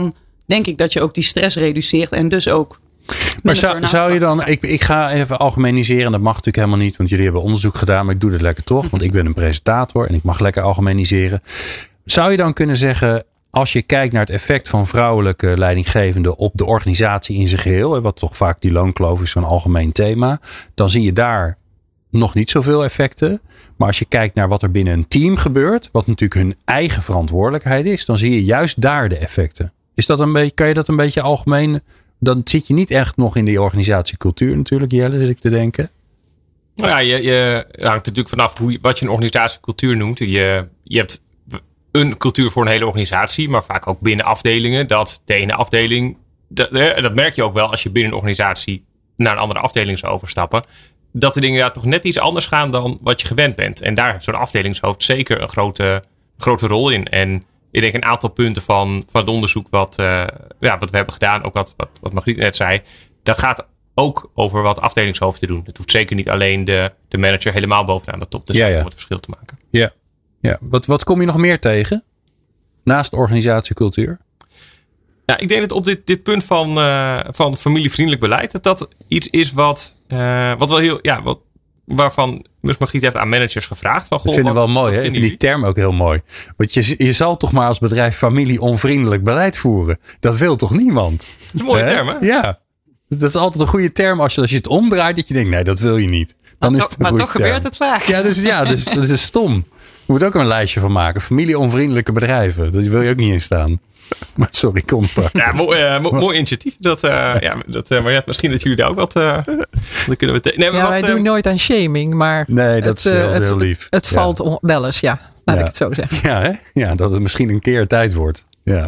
E: denk ik dat je ook die stress reduceert en dus ook.
B: Maar zou, zou je dan, ik, ik ga even algemeniseren, dat mag natuurlijk helemaal niet, want jullie hebben onderzoek gedaan, maar ik doe dit lekker toch, want ik ben een presentator en ik mag lekker algemeniseren. Zou je dan kunnen zeggen, als je kijkt naar het effect van vrouwelijke leidinggevenden op de organisatie in zijn geheel, wat toch vaak die loonkloof is zo'n algemeen thema, dan zie je daar nog niet zoveel effecten. Maar als je kijkt naar wat er binnen een team gebeurt, wat natuurlijk hun eigen verantwoordelijkheid is, dan zie je juist daar de effecten. Is dat een beetje, kan je dat een beetje algemeen? Dan zit je niet echt nog in die organisatiecultuur natuurlijk, Jelle, zit ik te denken.
D: Nou ja, je, je hangt natuurlijk vanaf hoe, wat je een organisatiecultuur noemt. Je, je hebt een cultuur voor een hele organisatie, maar vaak ook binnen afdelingen. Dat de ene afdeling, dat, dat merk je ook wel als je binnen een organisatie naar een andere afdeling zou overstappen. Dat de dingen daar toch net iets anders gaan dan wat je gewend bent. En daar heeft zo'n afdelingshoofd zeker een grote, grote rol in. En ik denk een aantal punten van, van het onderzoek wat, uh, ja, wat we hebben gedaan, ook wat, wat, wat Margriet net zei, dat gaat ook over wat afdelingshoofden doen. Het hoeft zeker niet alleen de, de manager helemaal bovenaan de top te zijn, ja, ja. om het verschil te maken.
B: Ja, ja. Wat, wat kom je nog meer tegen? Naast de organisatiecultuur?
D: Ja, ik denk dat op dit, dit punt van, uh, van familievriendelijk beleid, dat dat iets is wat, uh, wat wel heel, ja, wat, waarvan Margriet heeft aan managers gevraagd. Van, goh,
B: dat vinden we
D: wat,
B: wel mooi, hè? Ik vind die term ook heel mooi. Want je, je zal toch maar als bedrijf familieonvriendelijk beleid voeren. Dat wil toch niemand?
D: Dat is een mooie
B: hè?
D: term, hè?
B: Ja. Dat is altijd een goede term als je, als je het omdraait, dat je denkt, nee, dat wil je niet. Dan
E: maar
B: is
E: to,
B: het een
E: maar toch
B: term.
E: gebeurt het vaak.
B: Ja, dus, ja, dus dat is stom. Je moet ook een lijstje van maken. Familieonvriendelijke bedrijven. Daar wil je ook niet in staan. Maar sorry, kom maar.
D: Ja, mooi, uh, mo- mooi initiatief. Dat, uh, ja, dat, uh, maar ja, misschien dat jullie daar ook wat... Uh, dan kunnen we te- nee, maar
C: ja,
D: wat,
C: wij
D: uh,
C: doen nooit aan shaming, maar
B: nee, dat
C: het,
B: is heel,
C: het,
B: heel lief.
C: Het
B: ja.
C: valt on- wel eens, ja. Laat
B: ja.
C: ik het zo zeggen.
B: Ja, hè? Ja, dat het misschien een keer tijd wordt. Ja.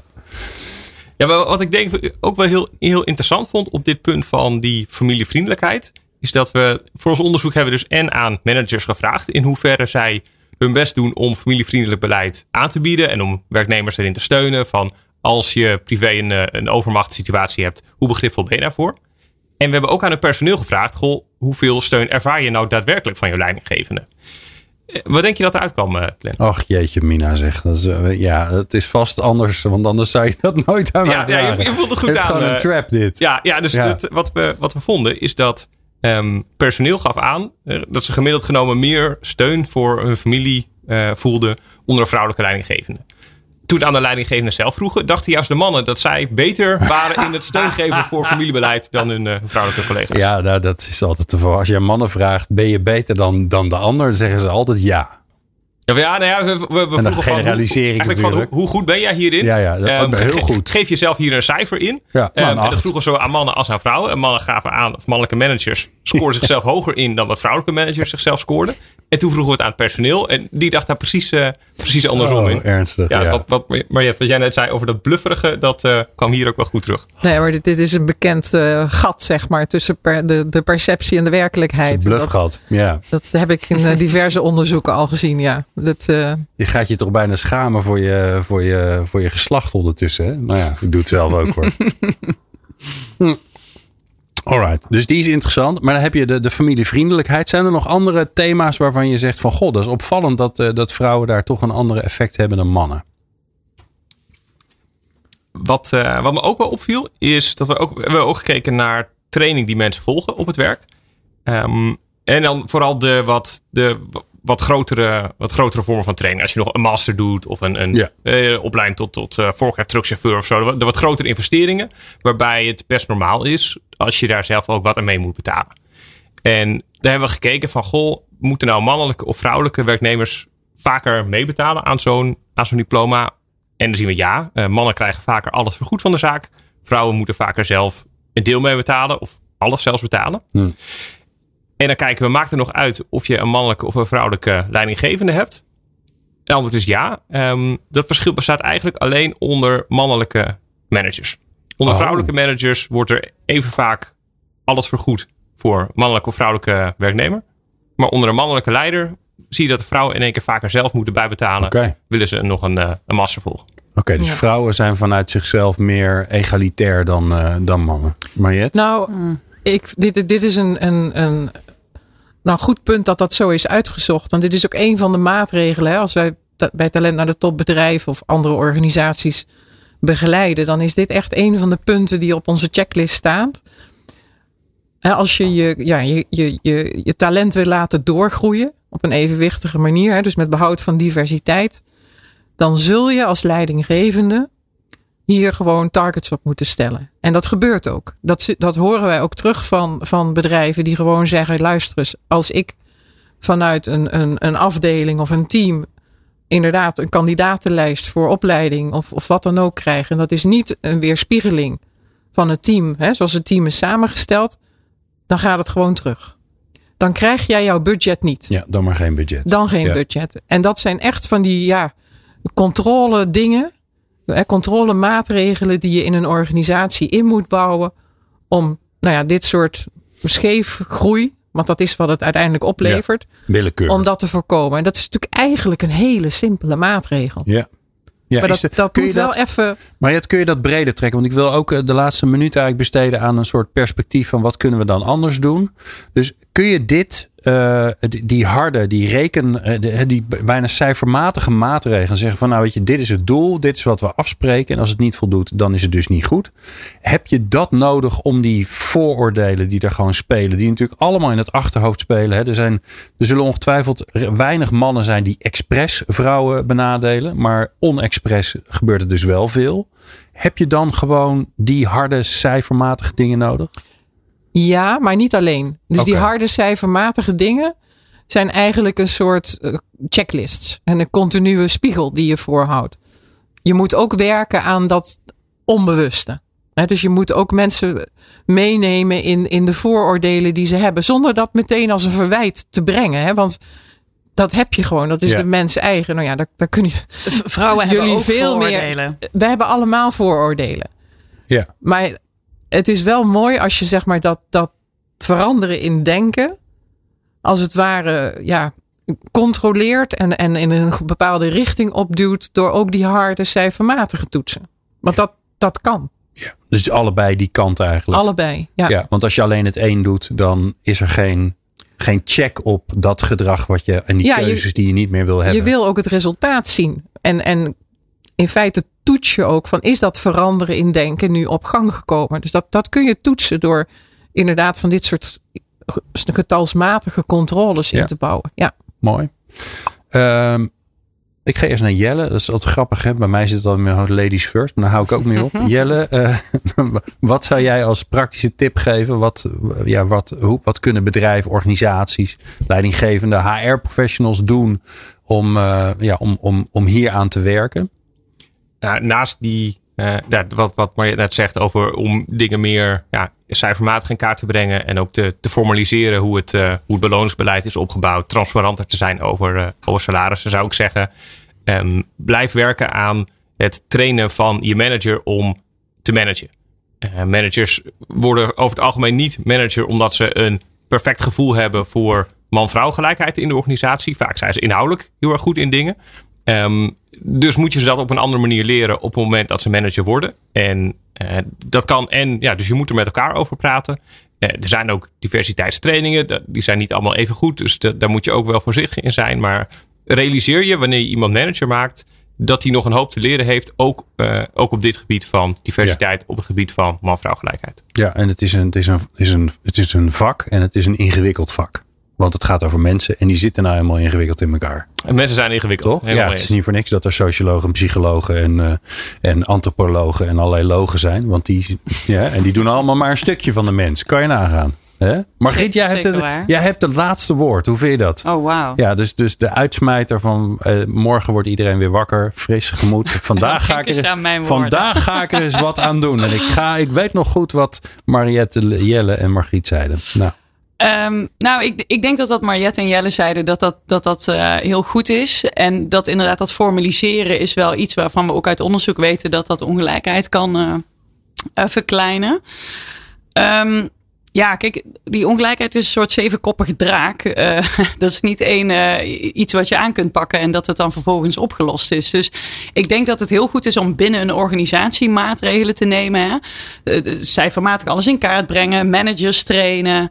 D: Ja, maar wat ik denk ook wel heel, heel interessant vond op dit punt van die familievriendelijkheid, is dat we voor ons onderzoek hebben dus en aan managers gevraagd in hoeverre zij hun best doen om familievriendelijk beleid aan te bieden en om werknemers erin te steunen van als je privé een, een overmachtssituatie hebt, hoe begripvol ben je daarvoor? En we hebben ook aan het personeel gevraagd, goh, hoeveel steun ervaar je nou daadwerkelijk van je leidinggevende? Wat denk je dat eruit kwam, Glenn?
B: Ach jeetje, Mina zegt. Dat is, uh, ja, het is vast anders, want anders zou je dat nooit aan mij
D: ja,
B: vragen.
D: ja, je, je voelt het goed
B: het
D: aan.
B: Het is gewoon een trap dit.
D: Ja, ja dus
B: ja.
D: Het, wat, we, wat we vonden is dat um, personeel gaf aan uh, dat ze gemiddeld genomen meer steun voor hun familie uh, voelden onder een vrouwelijke leidinggevende. Toen aan de leidinggevende zelf vroegen, dachten juist de mannen dat zij beter waren in het steun geven voor familiebeleid dan hun uh, vrouwelijke collega's.
B: Ja, nou, dat is altijd te voor. Als je mannen vraagt, ben je beter dan, dan de ander? Dan zeggen ze altijd ja.
D: Ja, ja, nou ja, we, we, we vroegen
B: generaliseer
D: van, hoe,
B: ik
D: van hoe, hoe goed ben jij hierin?
B: Ja, ja, dat, um, heel
D: ge,
B: goed.
D: Geef jezelf hier een cijfer in.
B: Ja, nou,
D: um, en dat vroegen ze aan mannen als aan vrouwen. En mannen gaven aan, of mannelijke managers scoorden zichzelf hoger in dan wat vrouwelijke managers zichzelf scoorden. En toen vroegen we het aan het personeel. En die dacht daar precies, uh, precies andersom
B: oh,
D: in.
B: Ernstig,
D: ja,
B: ja.
D: Wat, wat, Mariette, wat jij net zei over dat blufferige, dat uh, kwam hier ook wel goed terug.
C: Nee, maar dit, dit is een bekend uh, gat, zeg maar, tussen per, de, de perceptie en de werkelijkheid.
B: Het bluffgat,
C: dat,
B: ja.
C: Dat heb ik in uh, diverse onderzoeken al gezien, ja. Dat, uh,
B: je gaat je toch bijna schamen voor je, voor je, voor je geslacht ondertussen, hè? Nou ja, ik doe het zelf ook hoor. hm. Alright, dus die is interessant. Maar dan heb je de, de familievriendelijkheid. Zijn er nog andere thema's waarvan je zegt van god, dat is opvallend dat, uh, dat vrouwen daar toch een andere effect hebben dan mannen?
D: Wat, uh, wat me ook wel opviel, is dat we ook, we hebben ook gekeken naar training die mensen volgen op het werk. Um, en dan vooral de wat, de wat, grotere, wat grotere vormen van training. Als je nog een master doet of een, een ja. uh, opleiding tot, tot uh, voorkeur truckchauffeur of zo. De wat grotere investeringen, waarbij het best normaal is als je daar zelf ook wat aan mee moet betalen. En daar hebben we gekeken van, goh, moeten nou mannelijke of vrouwelijke werknemers vaker meebetalen aan zo'n, aan zo'n diploma? En dan zien we ja, uh, mannen krijgen vaker alles vergoed van de zaak. Vrouwen moeten vaker zelf een deel mee betalen of alles zelfs betalen. Hmm. En dan kijken we, maakt er nog uit of je een mannelijke of een vrouwelijke leidinggevende hebt? En antwoord is ja. Um, dat verschil bestaat eigenlijk alleen onder mannelijke managers. Onder oh. vrouwelijke managers wordt er even vaak alles vergoed voor mannelijke of vrouwelijke werknemer. Maar onder een mannelijke leider zie je dat de vrouwen in één keer vaker zelf moeten bijbetalen. Okay. Willen ze nog een, een master volgen.
B: Oké, okay, dus ja. vrouwen zijn vanuit zichzelf meer egalitair dan, uh, dan mannen. Mariette?
C: Nou, ik, dit, dit is een, een, een nou, goed punt dat dat zo is uitgezocht. Want dit is ook een van de maatregelen. Hè, als wij bij Talent naar de Top bedrijven of andere organisaties begeleiden, dan is dit echt een van de punten die op onze checklist staat. Als je je, ja, je, je, je, je talent wil laten doorgroeien op een evenwichtige manier, dus met behoud van diversiteit, dan zul je als leidinggevende hier gewoon targets op moeten stellen. En dat gebeurt ook. Dat, dat horen wij ook terug van, van bedrijven die gewoon zeggen, luister eens, als ik vanuit een, een, een afdeling of een team inderdaad een kandidatenlijst voor opleiding of, of wat dan ook krijg, en dat is niet een weerspiegeling van het team, hè, zoals het team is samengesteld, dan gaat het gewoon terug. Dan krijg jij jouw budget niet.
B: Ja, dan maar geen budget.
C: Dan geen
B: ja.
C: budget. En dat zijn echt van die ja, controle dingen, controle maatregelen die je in een organisatie in moet bouwen om nou ja, dit soort scheef groei, want dat is wat het uiteindelijk oplevert,
B: ja, willekeur.
C: Om dat te voorkomen. En dat is natuurlijk eigenlijk een hele simpele maatregel.
B: Ja. Ja,
C: maar dat,
B: de,
C: dat moet wel
B: dat,
C: even.
B: Maar ja, kun je dat breder trekken? Want ik wil ook de laatste minuut eigenlijk besteden aan een soort perspectief van wat kunnen we dan anders doen. Dus kun je dit, uh, die, die harde, die reken, uh, die bijna cijfermatige maatregelen zeggen van nou weet je, dit is het doel, dit is wat we afspreken en als het niet voldoet, dan is het dus niet goed. Heb je dat nodig om die vooroordelen die er gewoon spelen, die natuurlijk allemaal in het achterhoofd spelen. Hè? Er, zijn, er zullen ongetwijfeld weinig mannen zijn die expres vrouwen benadelen, maar onexpres gebeurt er dus wel veel. Heb je dan gewoon die harde cijfermatige dingen nodig?
C: Ja, maar niet alleen. Dus okay. Die harde cijfermatige dingen zijn eigenlijk een soort uh, checklists. En een continue spiegel die je voorhoudt. Je moet ook werken aan dat onbewuste. He, dus je moet ook mensen meenemen in, in de vooroordelen die ze hebben. Zonder dat meteen als een verwijt te brengen. He, want dat heb je gewoon. Dat is ja. de mens eigen. Nou ja, daar, daar kunnen
E: vrouwen
C: jullie
E: hebben ook
C: veel
E: vooroordelen.
C: Meer. We hebben allemaal vooroordelen.
B: Ja.
C: Maar het is wel mooi als je zeg maar dat, dat veranderen in denken, als het ware, ja, controleert en, en in een bepaalde richting opduwt door ook die harde cijfermatige toetsen. Want ja. dat, dat kan.
B: Ja, dus allebei die kant eigenlijk.
C: Allebei, ja.
B: ja. Want als je alleen het een doet, dan is er geen, geen check op dat gedrag wat je en die ja, keuzes je, die je niet meer wil hebben.
C: Je wil ook het resultaat zien. En, en in feite toets je ook van, is dat veranderen in denken nu op gang gekomen? Dus dat, dat kun je toetsen door inderdaad van dit soort getalsmatige controles in ja. te bouwen. Ja.
B: Mooi. Um, ik ga eerst naar Jelle. Dat is altijd grappig. Hè? Bij mij zit het al meer ladies first. Maar daar hou ik ook mee op. Jelle, uh, wat zou jij als praktische tip geven? Wat, ja, wat, hoe, wat kunnen bedrijven, organisaties, leidinggevende, H R-professionals doen om, uh, ja, om, om, om hier aan te werken?
D: Ja, naast die, uh, ja, wat, wat Mariette net zegt over om dingen meer ja, cijfermatig in kaart te brengen en ook te, te formaliseren hoe het, uh, hoe het beloningsbeleid is opgebouwd, transparanter te zijn over, uh, over salarissen, zou ik zeggen. Um, blijf werken aan het trainen van je manager om te managen. Uh, managers worden over het algemeen niet manager omdat ze een perfect gevoel hebben voor man-vrouw gelijkheid in de organisatie. Vaak zijn ze inhoudelijk heel erg goed in dingen. Um, dus moet je ze dat op een andere manier leren op het moment dat ze manager worden. En uh, dat kan. En ja, dus je moet er met elkaar over praten. Uh, er zijn ook diversiteitstrainingen. Die zijn niet allemaal even goed. Dus de, daar moet je ook wel voorzichtig in zijn. Maar realiseer je wanneer je iemand manager maakt, dat hij nog een hoop te leren heeft. Ook, uh, ook op dit gebied van diversiteit. Ja. Op het gebied van man-vrouw gelijkheid.
B: Ja, en het is, een, het, is een, het, is een, het is een vak. En het is een ingewikkeld vak. Want het gaat over mensen en die zitten nou helemaal ingewikkeld in elkaar.
D: En mensen zijn ingewikkeld.
B: Toch? Ja, het is niet voor niks dat er sociologen, psychologen en, uh, en antropologen en allerlei logen zijn. Want die, ja, en die doen allemaal maar een stukje van de mens. Kan je nagaan. Hè? Margriet, jij hebt, het, jij hebt het laatste woord. Hoe vind je dat?
E: Oh, wauw.
B: Ja, dus, dus de uitsmijter van uh, morgen wordt iedereen weer wakker, fris, gemoed. Vandaag, ga ik, er eens, vandaag ga ik er eens wat aan doen. En ik, ga, ik weet nog goed wat Mariette, Jelle en Margriet zeiden. Nou.
E: Um, nou, ik, ik denk dat dat Mariette en Jelle zeiden dat dat, dat, dat uh, heel goed is. En dat inderdaad dat formaliseren is wel iets waarvan we ook uit onderzoek weten dat dat ongelijkheid kan uh, uh, verkleinen. Um, ja, kijk, die ongelijkheid is een soort zevenkoppige draak. Uh, dat is niet één uh, iets wat je aan kunt pakken en dat het dan vervolgens opgelost is. Dus ik denk dat het heel goed is om binnen een organisatie maatregelen te nemen. Hè? Uh, cijfermatig alles in kaart brengen, managers trainen.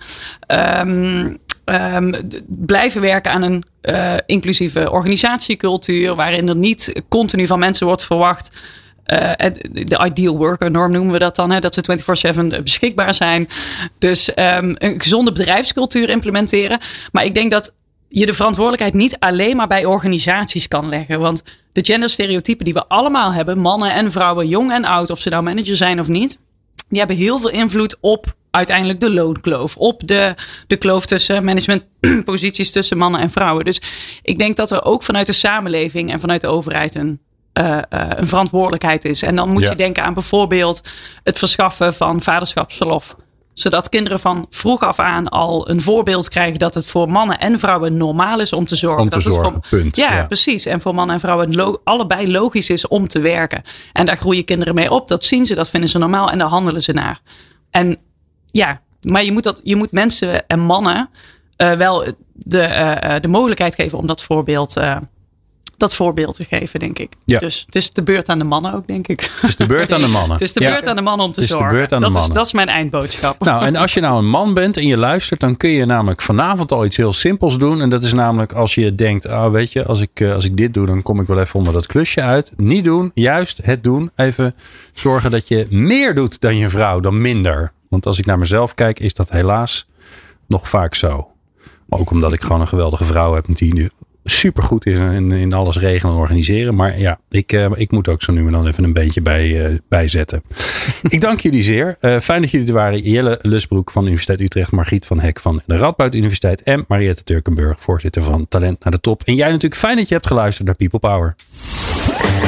E: Um, um, blijven werken aan een uh, inclusieve organisatiecultuur waarin er niet continu van mensen wordt verwacht de ideal worker norm noemen we dat dan. Hè, dat ze vierentwintig zeven beschikbaar zijn. Dus um, een gezonde bedrijfscultuur implementeren. Maar ik denk dat je de verantwoordelijkheid niet alleen maar bij organisaties kan leggen. Want de genderstereotypen die we allemaal hebben, mannen en vrouwen, jong en oud, of ze nou manager zijn of niet, die hebben heel veel invloed op uiteindelijk de loonkloof. Op de, de kloof tussen managementposities tussen mannen en vrouwen. Dus ik denk dat er ook vanuit de samenleving en vanuit de overheid een, uh, uh, een verantwoordelijkheid is. En dan moet ja. je denken aan bijvoorbeeld het verschaffen van vaderschapsverlof. Zodat kinderen van vroeg af aan al een voorbeeld krijgen dat het voor mannen en vrouwen normaal is om te zorgen.
B: Om te
E: dat
B: zorgen,
E: het voor,
B: punt.
E: Ja,
B: ja,
E: precies. En voor mannen en vrouwen lo- allebei logisch is om te werken. En daar groeien kinderen mee op. Dat zien ze, dat vinden ze normaal en daar handelen ze naar. En ja, maar je moet, dat, je moet mensen en mannen uh, wel de, uh, de mogelijkheid geven om dat voorbeeld, uh, dat voorbeeld te geven, denk ik.
B: Ja.
E: Dus het is de beurt aan de mannen ook, denk ik.
B: Het is de beurt aan de mannen.
E: Het is de beurt ja. aan de mannen om te
B: het is
E: zorgen.
B: De beurt aan de
E: dat,
B: mannen.
E: Is, dat is mijn eindboodschap.
B: Nou, en als je nou een man bent en je luistert, dan kun je namelijk vanavond al iets heel simpels doen. En dat is namelijk als je denkt, ah, weet je, als ik, als ik dit doe, dan kom ik wel even onder dat klusje uit. Niet doen, juist het doen. Even zorgen dat je meer doet dan je vrouw, dan minder. Want als ik naar mezelf kijk, is dat helaas nog vaak zo. Maar ook omdat ik gewoon een geweldige vrouw heb die nu supergoed is in, in alles regelen en organiseren. Maar ja, ik, uh, ik moet ook zo nu en dan even een beentje bij, uh, bijzetten. Ik dank jullie zeer. Uh, fijn dat jullie er waren. Jelle Lusbroek van de Universiteit Utrecht. Margriet van Hek van de Radboud Universiteit. En Mariette Turkenburg, voorzitter van Talent naar de Top. En jij natuurlijk fijn dat je hebt geluisterd naar People Power.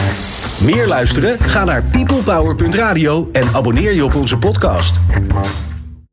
A: Meer luisteren? Ga naar people power punt radio en abonneer je op onze podcast.